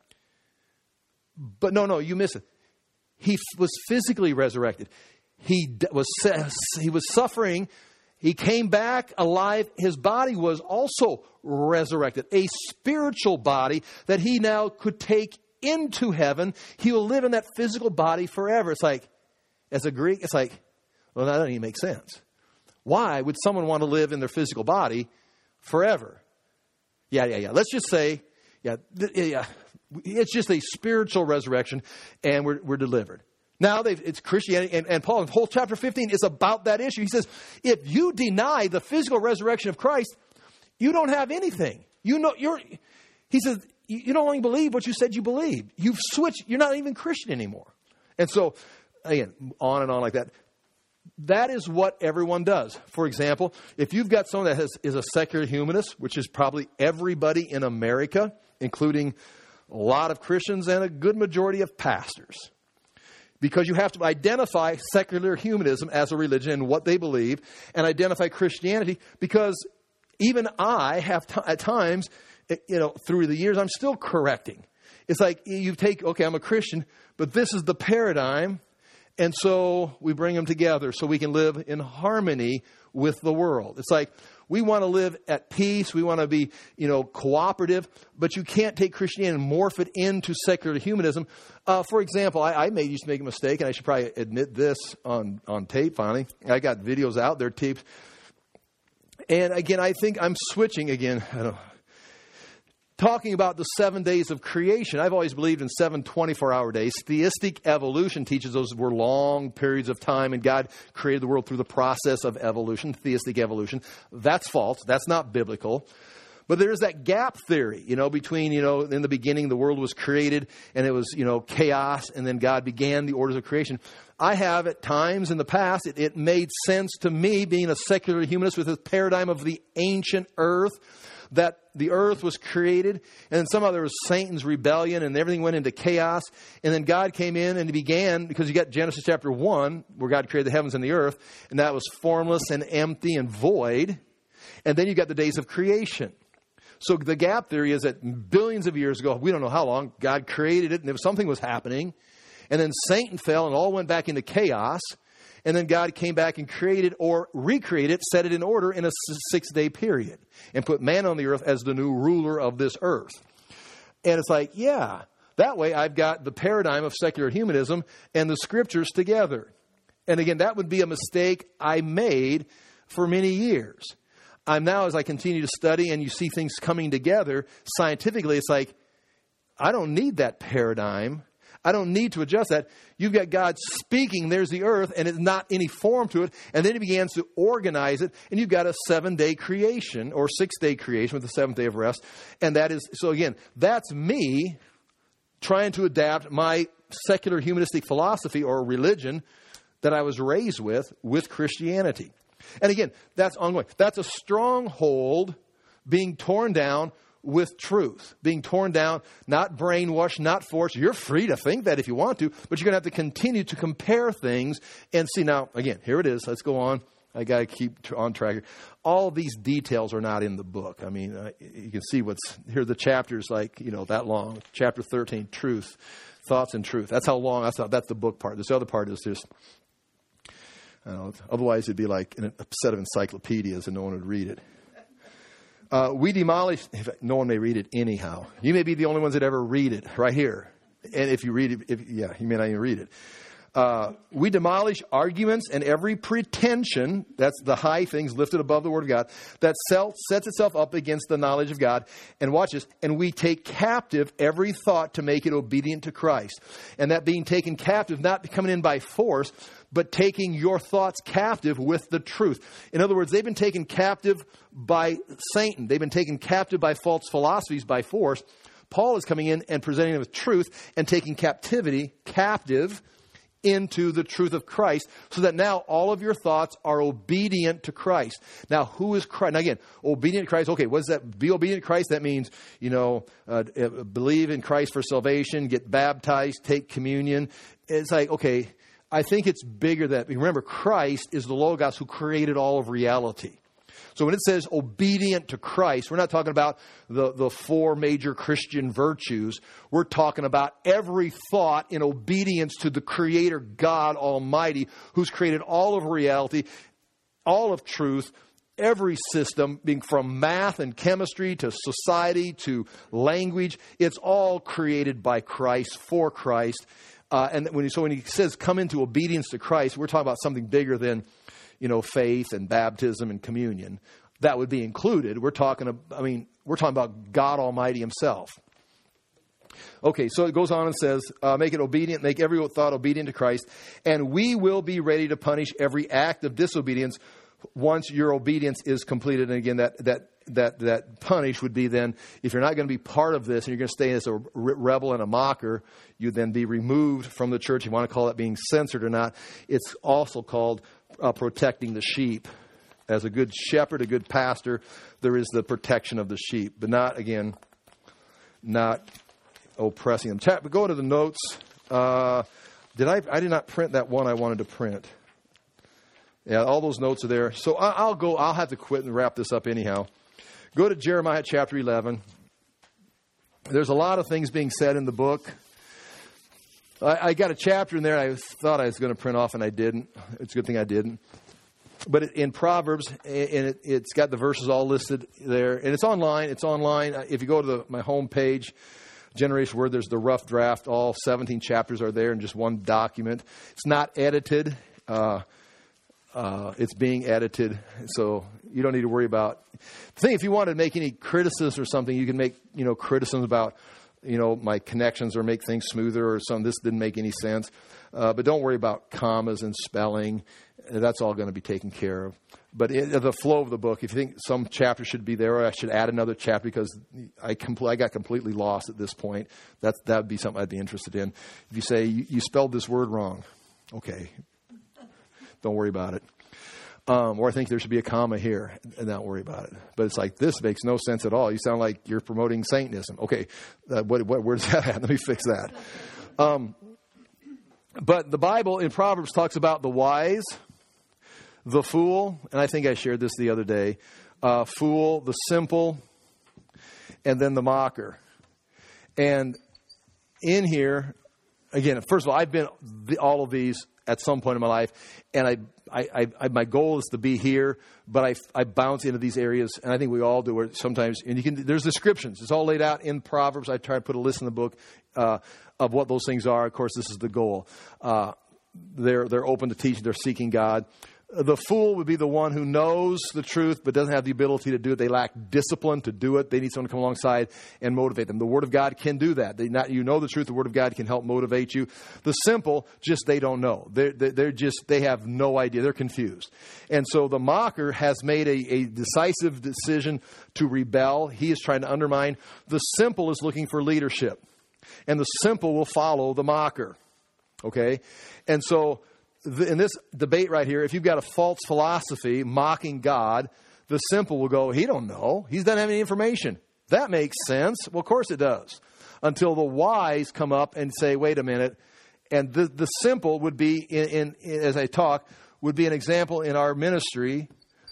But no, no, you miss it. He f- was physically resurrected. He d- was he was suffering. He came back alive. His body was also resurrected, a spiritual body that he now could take into heaven. He will live in that physical body forever. It's like, as a Greek, it's like, well, that doesn't even make sense. Why would someone want to live in their physical body forever? Yeah, yeah, yeah. Let's just say, yeah, th- yeah, it's just a spiritual resurrection, and we're we're delivered. Now they've, it's Christianity, and, and Paul, in whole chapter fifteen is about that issue. He says, if you deny the physical resurrection of Christ, you don't have anything. You know, you're. He says, you don't only believe what you said you believed. You've switched. You're not even Christian anymore. And so, again, on and on like that. That is what everyone does. For example, if you've got someone that has, is a secular humanist, which is probably everybody in America, including a lot of Christians and a good majority of pastors. Because you have to identify secular humanism as a religion and what they believe, and identify Christianity, because even I have t- at times, you know, through the years, I'm still correcting. It's like you take, okay, I'm a Christian, but this is the paradigm, and so we bring them together so we can live in harmony with the world. It's like we want to live at peace. We want to be, you know, cooperative, but you can't take Christianity and morph it into secular humanism. Uh, for example, I, I may used to make a mistake, and I should probably admit this on, on tape finally. I got videos out there, tapes. And again, I think I'm switching again. I don't know. Talking about the seven days of creation. I've always believed in seven twenty-four hour days. Theistic evolution teaches those were long periods of time, and God created the world through the process of evolution, theistic evolution. That's false. That's not biblical. But there's that gap theory, you know, between, you know, in the beginning the world was created and it was, you know, chaos, and then God began the orders of creation. I have at times in the past, it, it made sense to me, being a secular humanist with this paradigm of the ancient earth, that the earth was created, and then somehow there was Satan's rebellion, and everything went into chaos. And then God came in and he began, because you got Genesis chapter one, where God created the heavens and the earth, and that was formless and empty and void. And then you got the days of creation. So the gap theory is that billions of years ago, we don't know how long, God created it, and if something was happening. And then Satan fell, and all went back into chaos. And then God came back and created or recreated, set it in order in a six-day period, and put man on the earth as the new ruler of this earth. And it's like, yeah, that way I've got the paradigm of secular humanism and the scriptures together. And again, that would be a mistake I made for many years. I'm now, as I continue to study and you see things coming together scientifically, it's like, I don't need that paradigm. I don't need to adjust that. You've got God speaking, there's the earth, and it's not any form to it. And then he begins to organize it, and you've got a seven-day creation, or six-day creation with the seventh day of rest. And that is, so again, that's me trying to adapt my secular humanistic philosophy or religion that I was raised with, with Christianity. And again, that's ongoing. That's a stronghold being torn down with truth, being torn down, not brainwashed, not forced. You're free to think that if you want to, but you're going to have to continue to compare things and see. Now, again, here it is. Let's go on. I got to keep on track here. All of these details are not in the book. I mean, uh, you can see what's here. The chapters like, you know, that long. Chapter thirteen, truth, thoughts and truth. That's how long. That's how, that's the book part. This other part is just, I don't know, otherwise it'd be like a set of encyclopedias and no one would read it. Uh, we demolish, in fact, no one may read it anyhow. You may be the only ones that ever read it right here. And if you read it, if, yeah, you may not even read it. Uh, we demolish arguments and every pretension, that's the high things lifted above the word of God, that self sets itself up against the knowledge of God. And watch this, and we take captive every thought to make it obedient to Christ. And that being taken captive, not coming in by force, but taking your thoughts captive with the truth. In other words, they've been taken captive by Satan. They've been taken captive by false philosophies by force. Paul is coming in and presenting them with truth and taking captivity captive into the truth of Christ, so that now all of your thoughts are obedient to Christ. Now, who is Christ? Now, again, obedient to Christ. Okay, what does that? Be obedient to Christ. That means, you know, uh, believe in Christ for salvation, get baptized, take communion. It's like, okay, I think it's bigger than that. Remember, Christ is the Logos who created all of reality. So when it says obedient to Christ, we're not talking about the, the four major Christian virtues. We're talking about every thought in obedience to the Creator God Almighty, who's created all of reality, all of truth, every system, being from math and chemistry to society to language. It's all created by Christ, for Christ. Uh, and when he, so when he says come into obedience to Christ, we're talking about something bigger than, you know, faith and baptism and communion. That would be included. We're talking, I mean, we're talking about God Almighty himself. Okay, so it goes on and says, uh, make it obedient, make every thought obedient to Christ, and we will be ready to punish every act of disobedience once your obedience is completed. And again, that that that that punish would be then, if you're not going to be part of this and you're going to stay as a rebel and a mocker, you then be removed from the church. You want to call that being censored or not. It's also called uh, protecting the sheep. As a good shepherd, a good pastor, there is the protection of the sheep, but not, again, not oppressing them. Chat, but go to the notes. Uh, did I? I did not print that one I wanted to print. Yeah, all those notes are there. So I, I'll go. I'll have to quit and wrap this up anyhow. Go to Jeremiah chapter eleven. There's a lot of things being said in the book. I, I got a chapter in there I thought I was going to print off, and I didn't. It's a good thing I didn't. But in Proverbs, and it, it's got the verses all listed there. And it's online. It's online. If you go to the, my home page, Generation Word, there's the rough draft. All seventeen chapters are there in just one document. It's not edited. Uh, uh, it's being edited. So you don't need to worry about the thing. If you want to make any criticisms or something, you can make, you know, criticisms about, you know, my connections or make things smoother or something. This didn't make any sense. Uh, but don't worry about commas and spelling. That's all going to be taken care of. But in the flow of the book, if you think some chapter should be there, or I should add another chapter because I compl- I got completely lost at this point, that that would be something I'd be interested in. If you say, you, you spelled this word wrong, okay, don't worry about it. Um, or I think there should be a comma here, and not worry about it. But it's like, this makes no sense at all. You sound like you're promoting Satanism. Okay, uh, what, what, where's that at? Let me fix that. Um, but the Bible in Proverbs talks about the wise, the fool, and I think I shared this the other day, uh, fool, the simple, and then the mocker. And in here, again, first of all, I've been the, all of these at some point in my life, and I, I, I, my goal is to be here, but I, I bounce into these areas, and I think we all do. Where sometimes, and you can, there's descriptions. It's all laid out in Proverbs. I try to put a list in the book uh, of what those things are. Of course, this is the goal. Uh, they're they're open to teaching. They're seeking God. The fool would be the one who knows the truth but doesn't have the ability to do it. They lack discipline to do it. They need someone to come alongside and motivate them. The Word of God can do that. They not, you know the truth. The Word of God can help motivate you. The simple, just they don't know. They're, they're just, they have no idea. They're confused. And so the mocker has made a, a decisive decision to rebel. He is trying to undermine. The simple is looking for leadership. And the simple will follow the mocker. Okay? And so in this debate right here, if you've got a false philosophy mocking God, the simple will go, he don't know. He doesn't have any information. That makes sense. Well, of course it does. Until the wise come up and say, wait a minute. And the, the simple would be, in, in, in, as I talk, would be an example in our ministry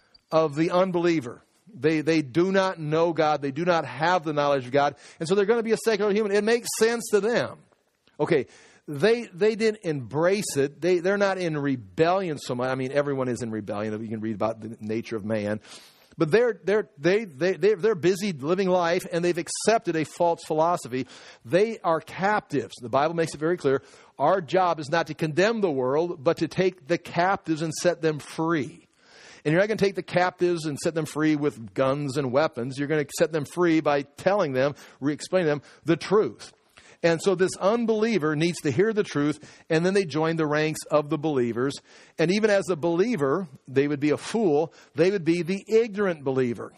of the unbeliever. They, they do not know God. They do not have the knowledge of God. And so they're going to be a secular human. It makes sense to them. Okay. They they didn't embrace it. They, they're not in rebellion so much. I mean, everyone is in rebellion. You can read about the nature of man. But they're, they're, they, they, they're, they're busy living life, and they've accepted a false philosophy. They are captives. The Bible makes it very clear. Our job is not to condemn the world, but to take the captives and set them free. And you're not going to take the captives and set them free with guns and weapons. You're going to set them free by telling them, re-explaining them the truth. And so this unbeliever needs to hear the truth, and then they join the ranks of the believers. And even as a believer, they would be a fool. They would be the ignorant believer.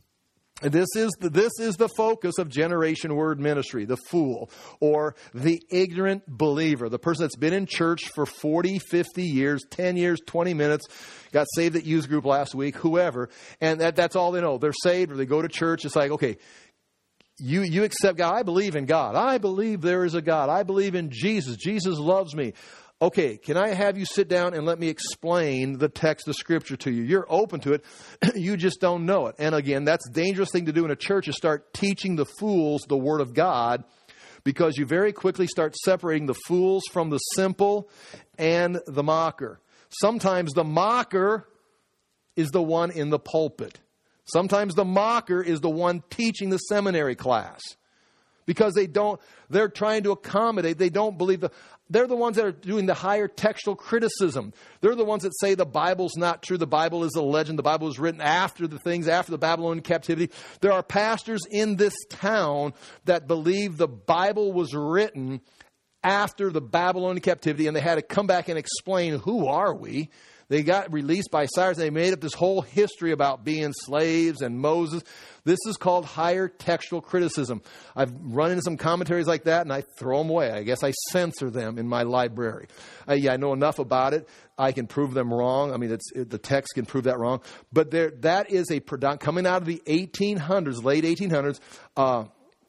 And this is the, this is the focus of Generation Word Ministry, the fool, or the ignorant believer, the person that's been in church for forty, fifty years, ten years, twenty minutes, got saved at youth group last week, whoever, and that, that's all they know. They're saved or they go to church. It's like, okay, You you accept God. I believe in God. I believe there is a God. I believe in Jesus. Jesus loves me. Okay, can I have you sit down and let me explain the text of Scripture to you? You're open to it. You just don't know it. And again, that's a dangerous thing to do in a church, is start teaching the fools the Word of God, because you very quickly start separating the fools from the simple and the mocker. Sometimes the mocker is the one in the pulpit. Sometimes the mocker is the one teaching the seminary class, because they don't, they're trying to accommodate. They don't believe the, they're the ones that are doing the higher textual criticism. They're the ones that say the Bible's not true. The Bible is a legend. The Bible was written after the things, after the Babylonian captivity. There are pastors in this town that believe the Bible was written after the Babylonian captivity, and they had to come back and explain, who are we? They got released by Cyrus. They made up this whole history about being slaves and Moses. This is called higher textual criticism. I've run into some commentaries like that, and I throw them away. I guess I censor them in my library. Uh, yeah, I know enough about it. I can prove them wrong. I mean, it's, it, the text can prove that wrong. But there, that is a predom- coming out of the eighteen hundreds, late eighteen hundreds. Uh,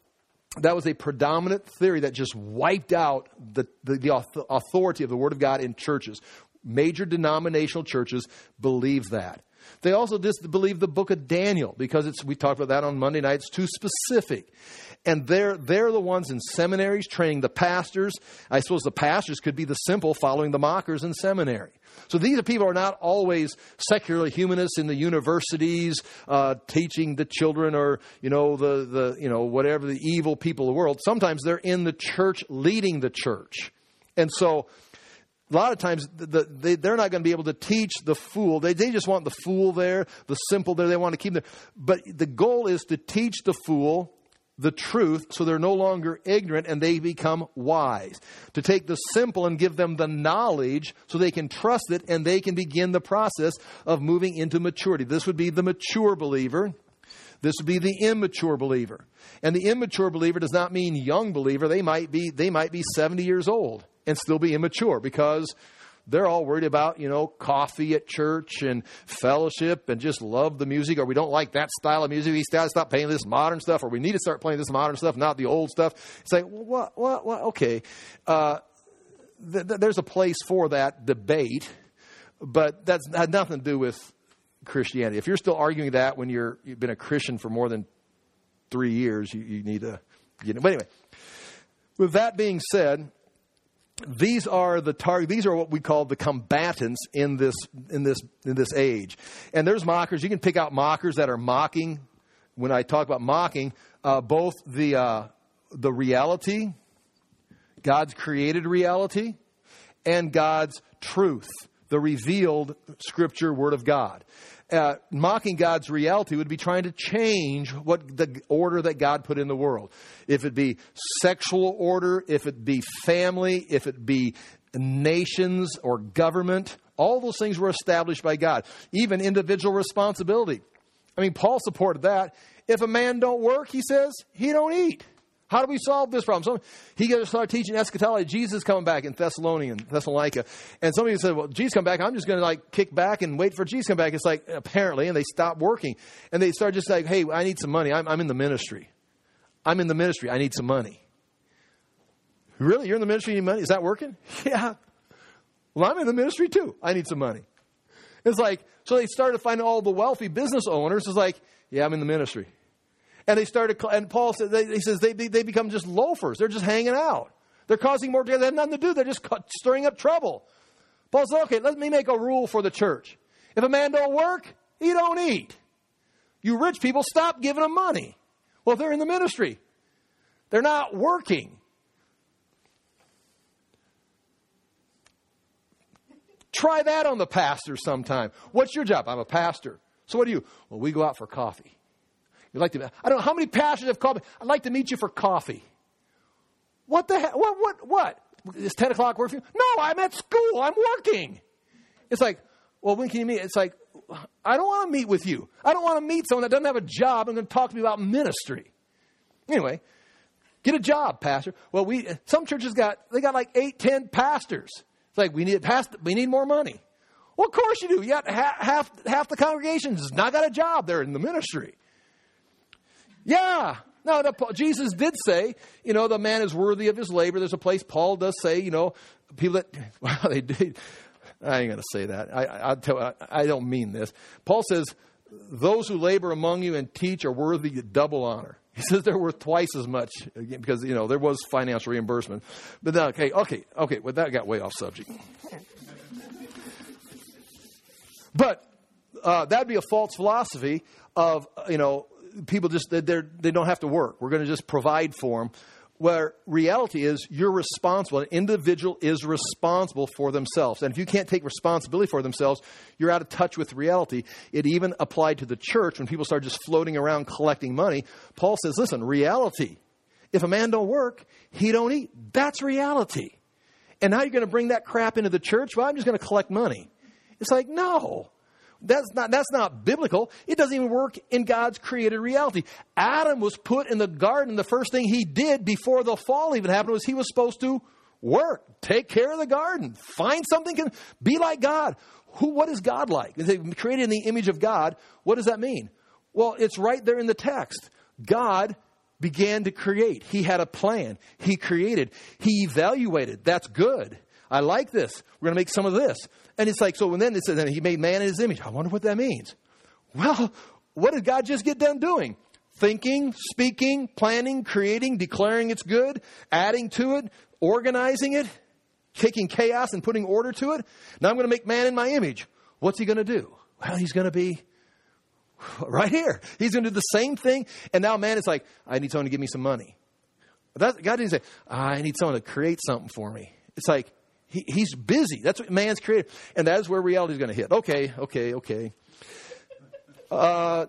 that was a predominant theory that just wiped out the, the, the authority of the Word of God in churches. Major denominational churches believe that. They also just believe the book of Daniel, because it's, we talked about that on Monday night. It's too specific. And they're, they're the ones in seminaries training the pastors. I suppose the pastors could be the simple following the mockers in seminary. So these are people who are not always secular humanists in the universities uh, teaching the children, or, you know, the, the, you know, whatever, the evil people of the world. Sometimes they're in the church leading the church. And so a lot of times, the, they, they're not going to be able to teach the fool. They, they just want the fool there, the simple there. They want to keep them there. But the goal is to teach the fool the truth, so they're no longer ignorant and they become wise. To take the simple and give them the knowledge so they can trust it, and they can begin the process of moving into maturity. This would be the mature believer. This would be the immature believer. And the immature believer does not mean young believer. They might be, they might be seventy years old and still be immature, because they're all worried about, you know, coffee at church and fellowship and just love the music, or we don't like that style of music. We got to stop playing this modern stuff, or we need to start playing this modern stuff, not the old stuff. It's like, well, what, what, what? Okay. Uh, th- th- there's a place for that debate, but that's had nothing to do with Christianity. If you're still arguing that when you're, you've been a Christian for more than three years, you, you need to, you know. But anyway, with that being said, these are the target. These are what we call the combatants in this in this in this age. And there's mockers. You can pick out mockers that are mocking. When I talk about mocking, uh, both the uh, the reality, God's created reality, and God's truth, the revealed Scripture, Word of God. Uh, mocking God's reality would be trying to change what the order that God put in the world. If it be sexual order, if it be family, if it be nations or government, all those things were established by God. Even individual responsibility. I mean, Paul supported that. If a man don't work, he says, he don't eat. How do we solve this problem? So he got to start teaching eschatology. Jesus coming back in Thessalonian, Thessalonica. And somebody said, well, Jesus come back. I'm just going to like kick back and wait for Jesus to come back. It's like, apparently, and they stop working. And they start just like, hey, I need some money. I'm, I'm in the ministry. I'm in the ministry. I need some money. Really? You're in the ministry? You need money? Is that working? Yeah. Well, I'm in the ministry too. I need some money. It's like, so they started finding all the wealthy business owners. It's like, yeah, I'm in the ministry. And they started, and Paul said, they, he says they, they become just loafers. They're just hanging out. They're causing more, they have nothing to do. They're just stirring up trouble. Paul said, okay, let me make a rule for the church. If a man don't work, he don't eat. You rich people, stop giving them money. Well, if they're in the ministry, they're not working. Try that on the pastor sometime. What's your job? I'm a pastor. So what do you? Well, we go out for coffee. You'd like to? I don't know how many pastors have called me. I'd like to meet you for coffee. What the heck? What? What? What? Is ten o'clock work for you? No, I'm at school. I'm working. It's like, well, when can you meet? It's like, I don't want to meet with you. I don't want to meet someone that doesn't have a job and going to talk to me about ministry. Anyway, get a job, pastor. Well, we some churches got they got like eight, ten pastors. It's like we need past, we need more money. Well, of course you do. You got half half, half the congregation has not got a job. They're in the ministry. Yeah. No, the, Jesus did say, you know, the man is worthy of his labor. There's a place Paul does say, you know, people that, well, they did. I ain't going to say that. I, I'll tell, I, I don't mean this. Paul says, those who labor among you and teach are worthy of double honor. He says they're worth twice as much because, you know, there was financial reimbursement. But then, okay, okay, okay. Well, that got way off subject. But uh, that'd be a false philosophy of, you know, people just, they're, they don't have to work. We're going to just provide for them. Where reality is you're responsible. An individual is responsible for themselves. And if you can't take responsibility for themselves, you're out of touch with reality. It even applied to the church when people start just floating around collecting money. Paul says, listen, reality. If a man don't work, he don't eat. That's reality. And now you're going to bring that crap into the church? Well, I'm just going to collect money. It's like, no. That's not, that's not biblical. It doesn't even work in God's created reality. Adam was put in the garden. The first thing he did before the fall even happened was he was supposed to work, take care of the garden, find something, can be like God. Who? What is God like? They created in the image of God. What does that mean? Well, it's right there in the text. God began to create. He had a plan. He created. He evaluated. That's good. I like this. We're going to make some of this. And it's like, so when then it says, he made man in his image. I wonder what that means. Well, what did God just get done doing? Thinking, speaking, planning, creating, declaring it's good, adding to it, organizing it, taking chaos and putting order to it. Now I'm going to make man in my image. What's he going to do? Well, he's going to be right here. He's going to do the same thing. And now man is like, I need someone to give me some money. That, God didn't say, I need someone to create something for me. It's like, He, he's busy. That's what man's created. And that is where reality is going to hit. Okay, okay, okay. Uh,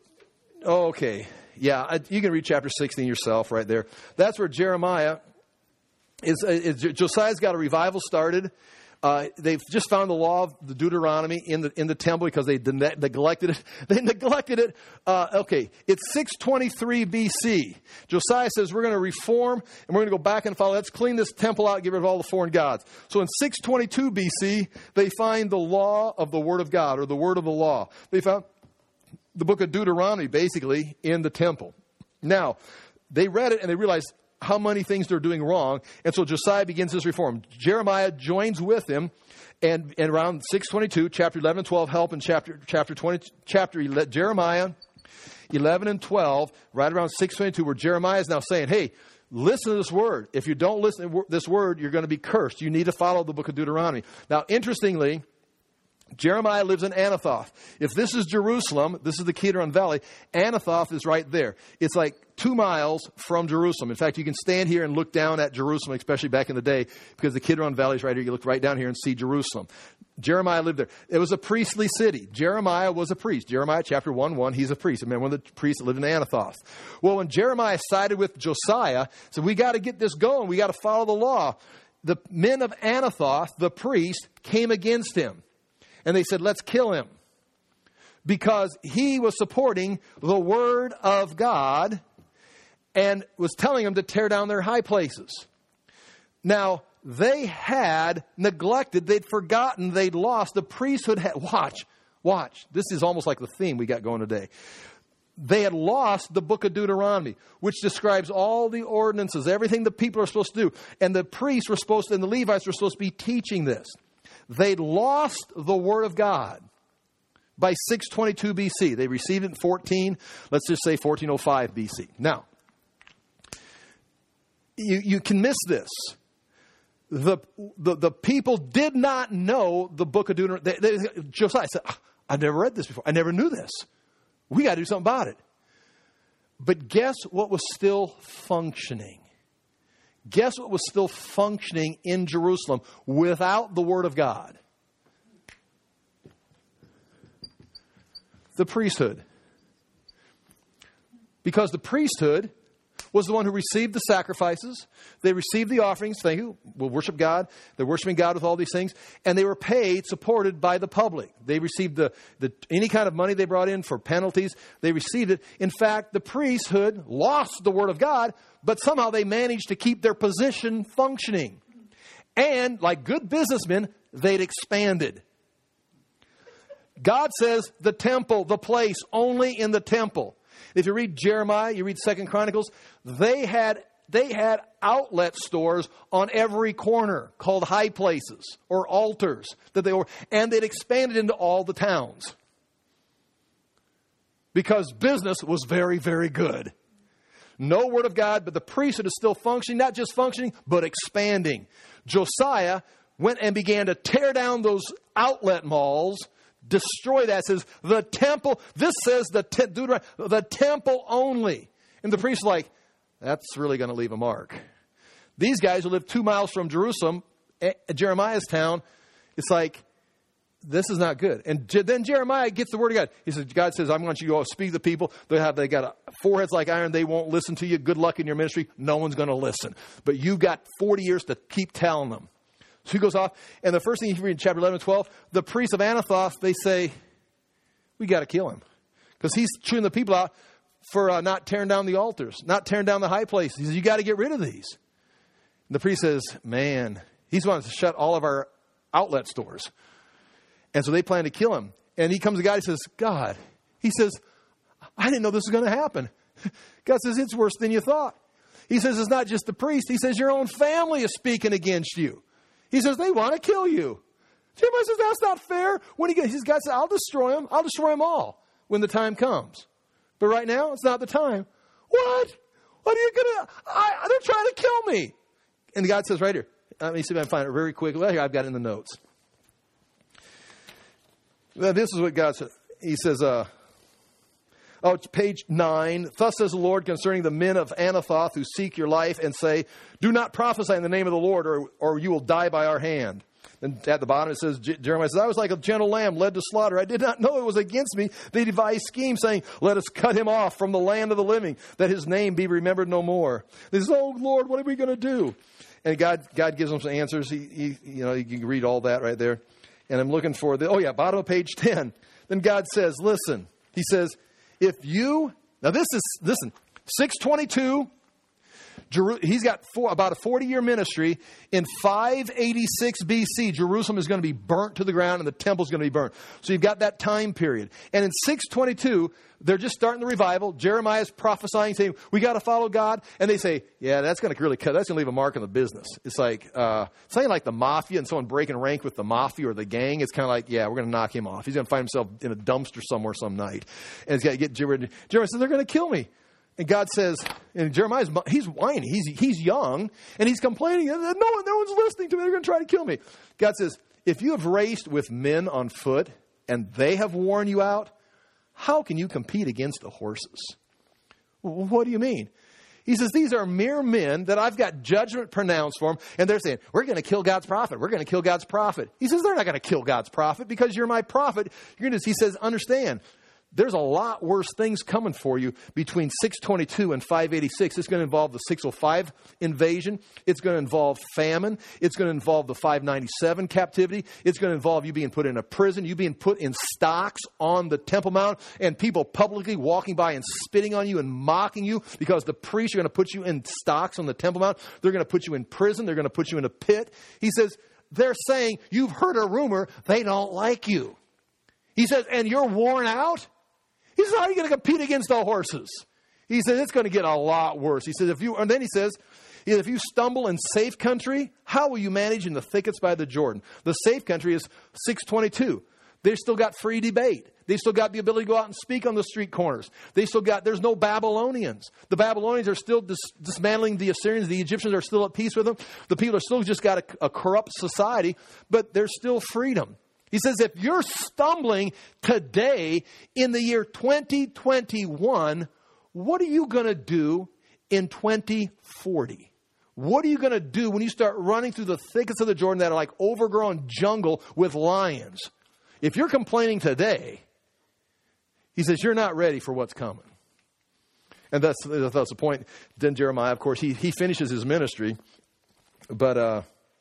okay. Yeah, I, you can read chapter sixteen yourself right there. That's where Jeremiah is. is Josiah's got a revival started. Uh, they've just found the law of the Deuteronomy in the in the temple because they de- neglected it. They neglected it. Uh, okay, it's six twenty-three B C. Josiah says we're going to reform and we're going to go back and follow. Let's clean this temple out, get rid of all the foreign gods. So in six twenty-two B C, they find the law of the Word of God, or the Word of the law. They found the book of Deuteronomy, basically, in the temple. Now, they read it and they realized how many things they're doing wrong. And so Josiah begins his reform. Jeremiah joins with him, and, and around six twenty-two, chapter eleven and twelve help in chapter chapter twenty, chapter Jeremiah eleven and twelve, right around six twenty-two, where Jeremiah is now saying, hey, listen to this word. If you don't listen to this word, you're going to be cursed. You need to follow the book of Deuteronomy. Now, interestingly, Jeremiah lives in Anathoth. If this is Jerusalem, this is the Kidron Valley, Anathoth is right there. It's like two miles from Jerusalem. In fact, you can stand here and look down at Jerusalem, especially back in the day, because the Kidron Valley is right here. You look right down here and see Jerusalem. Jeremiah lived there. It was a priestly city. Jeremiah was a priest. Jeremiah chapter one, one, he's a priest. I mean, one of the priests that lived in Anathoth. Well, when Jeremiah sided with Josiah, said, we got to get this going. We got to follow the law. The men of Anathoth, the priest, came against him. And they said, let's kill him. Because he was supporting the word of God and was telling them to tear down their high places. Now, they had neglected, they'd forgotten, they'd lost. The priesthood had, watch, watch. This is almost like the theme we got going today. They had lost the book of Deuteronomy, which describes all the ordinances, everything the people are supposed to do. And the priests were supposed to, and the Levites were supposed to be teaching this. They'd lost the word of God by six twenty-two B C. They received it in fourteen, let's just say fourteen oh five B C. Now, you, you can miss this. The, the, the people did not know the book of Deuteronomy. They, they, Josiah said, I've never read this before. I never knew this. We got to do something about it. But guess what was still functioning? Guess what was still functioning in Jerusalem without the Word of God? The priesthood. Because the priesthood was the one who received the sacrifices. They received the offerings. Thank you. We'll worship God. They're worshiping God with all these things. And they were paid, supported by the public. They received the, the any kind of money they brought in for penalties. They received it. In fact, the priesthood lost the Word of God, but somehow they managed to keep their position functioning. And like good businessmen, they'd expanded. God says the temple, the place, only in the temple. If you read Jeremiah, you read Second Chronicles, they had they had outlet stores on every corner called high places or altars that they were, and they'd expanded into all the towns because business was very, very good. No word of God, but the priesthood is still functioning, not just functioning, but expanding. Josiah went and began to tear down those outlet malls. Destroy that. It says the temple. This says the te- the temple only. And the priest's like, that's really going to leave a mark. These guys who live two miles from Jerusalem, Jeremiah's town, it's like, this is not good. And then Jeremiah gets the word of God. He says, God says, I want you to go speak to the people. They have, they got foreheads like iron. They won't listen to you. Good luck in your ministry. No one's going to listen. But you got forty years to keep telling them. So he goes off, and the first thing you read in chapter eleven and twelve, the priests of Anathoth, they say, we got to kill him. Because he's chewing the people out for uh, not tearing down the altars, not tearing down the high places. He says, you got to get rid of these. And the priest says, man, he's wanting to shut all of our outlet stores. And so they plan to kill him. And he comes to God, he says, God, he says, I didn't know this was going to happen. God says, it's worse than you thought. He says, it's not just the priest. He says, your own family is speaking against you. He says, they want to kill you. Jeremiah says, that's not fair. When he, gets, he says, God says, I'll destroy them. I'll destroy them all when the time comes. But right now, it's not the time. What? What are you going to, they're trying to kill me. And God says right here, let me see if I can find it very quickly. Well, here, I've got it in the notes. Now, this is what God says. He says, uh, oh, it's page nine. Thus says the Lord concerning the men of Anathoth who seek your life and say, do not prophesy in the name of the Lord or, or you will die by our hand. And at the bottom it says, Jeremiah says, I was like a gentle lamb led to slaughter. I did not know it was against me. They devised schemes saying, let us cut him off from the land of the living, that his name be remembered no more. They says, oh Lord, what are we going to do? And God, God gives them some answers. He, he, you know, you can read all that right there. And I'm looking for the, oh yeah, bottom of page ten. Then God says, listen, he says, if you, now this is, listen, six twenty-two, Jeru, he's got four, about a forty-year ministry. In five eighty-six B C, Jerusalem is going to be burnt to the ground and the temple is going to be burnt. So you've got that time period. And in six twenty-two, they're just starting the revival. Jeremiah's prophesying, saying, we got to follow God. And they say, yeah, that's going to really cut. That's going to leave a mark on the business. It's like, uh, it's not like the mafia and someone breaking rank with the mafia or the gang. It's kind of like, yeah, we're going to knock him off. He's going to find himself in a dumpster somewhere some night. And he's got to get Jeremiah. Jeremiah says, they're going to kill me. And God says, and Jeremiah's, he's whining. He's, he's young and he's complaining. No one, no one's listening to me. They're going to try to kill me. God says, if you have raced with men on foot and they have worn you out, how can you compete against the horses? What do you mean? He says, these are mere men that I've got judgment pronounced for them. And they're saying, we're going to kill God's prophet. We're going to kill God's prophet. He says, they're not going to kill God's prophet because you're my prophet. You're going to, he says, understand, there's a lot worse things coming for you between six twenty-two and five eighty-six. It's going to involve the six oh five invasion. It's going to involve famine. It's going to involve the five ninety-seven captivity. It's going to involve you being put in a prison, you being put in stocks on the Temple Mount, and people publicly walking by and spitting on you and mocking you because the priests are going to put you in stocks on the Temple Mount. They're going to put you in prison. They're going to put you in a pit. He says, they're saying, you've heard a rumor, they don't like you. He says, and you're worn out? He says, how are you going to compete against the horses? He says, it's going to get a lot worse. He says, if you, and then he says, if you stumble in safe country, how will you manage in the thickets by the Jordan? The safe country is six twenty-two. They've still got free debate. They still got the ability to go out and speak on the street corners. They still got, there's no Babylonians. The Babylonians are still dis, dismantling the Assyrians. The Egyptians are still at peace with them. The people are still just got a, a corrupt society, but there's still freedom. He says, if you're stumbling today in the year twenty twenty-one, what are you going to do in twenty forty? What are you going to do when you start running through the thickets of the Jordan that are like overgrown jungle with lions? If you're complaining today, he says, you're not ready for what's coming. And that's, that's the point. Then Jeremiah, of course, he, he finishes his ministry, but... uh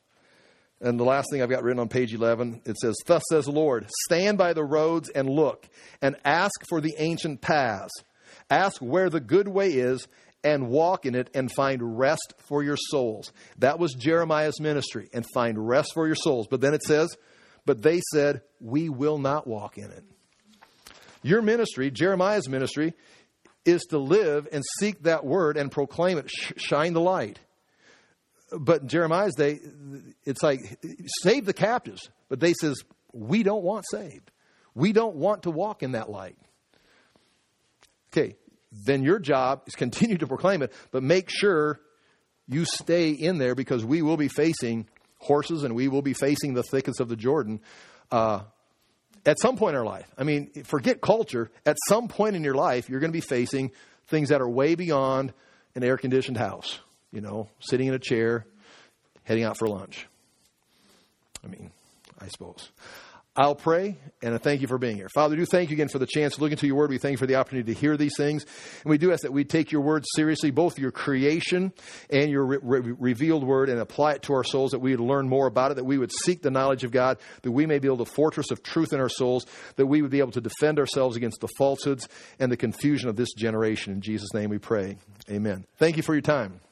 And the last thing I've got written on page eleven, it says, thus says the Lord, stand by the roads and look and ask for the ancient paths. Ask where the good way is and walk in it and find rest for your souls. That was Jeremiah's ministry, and find rest for your souls. But then it says, but they said, we will not walk in it. Your ministry, Jeremiah's ministry, is to live and seek that word and proclaim it, sh- shine the light. But in Jeremiah's day, it's like, save the captives. But they says, we don't want saved. We don't want to walk in that light. Okay, then your job is continue to proclaim it, but make sure you stay in there, because we will be facing horses and we will be facing the thickets of the Jordan uh, at some point in our life. I mean, forget culture. At some point in your life, you're going to be facing things that are way beyond an air-conditioned house. You know, sitting in a chair, heading out for lunch. I mean, I suppose. I'll pray, and I thank you for being here. Father, we do thank you again for the chance to look into your word. We thank you for the opportunity to hear these things. And we do ask that we take your word seriously, both your creation and your re- re- revealed word, and apply it to our souls, that we would learn more about it, that we would seek the knowledge of God, that we may build a fortress of truth in our souls, that we would be able to defend ourselves against the falsehoods and the confusion of this generation. In Jesus' name we pray. Amen. Thank you for your time.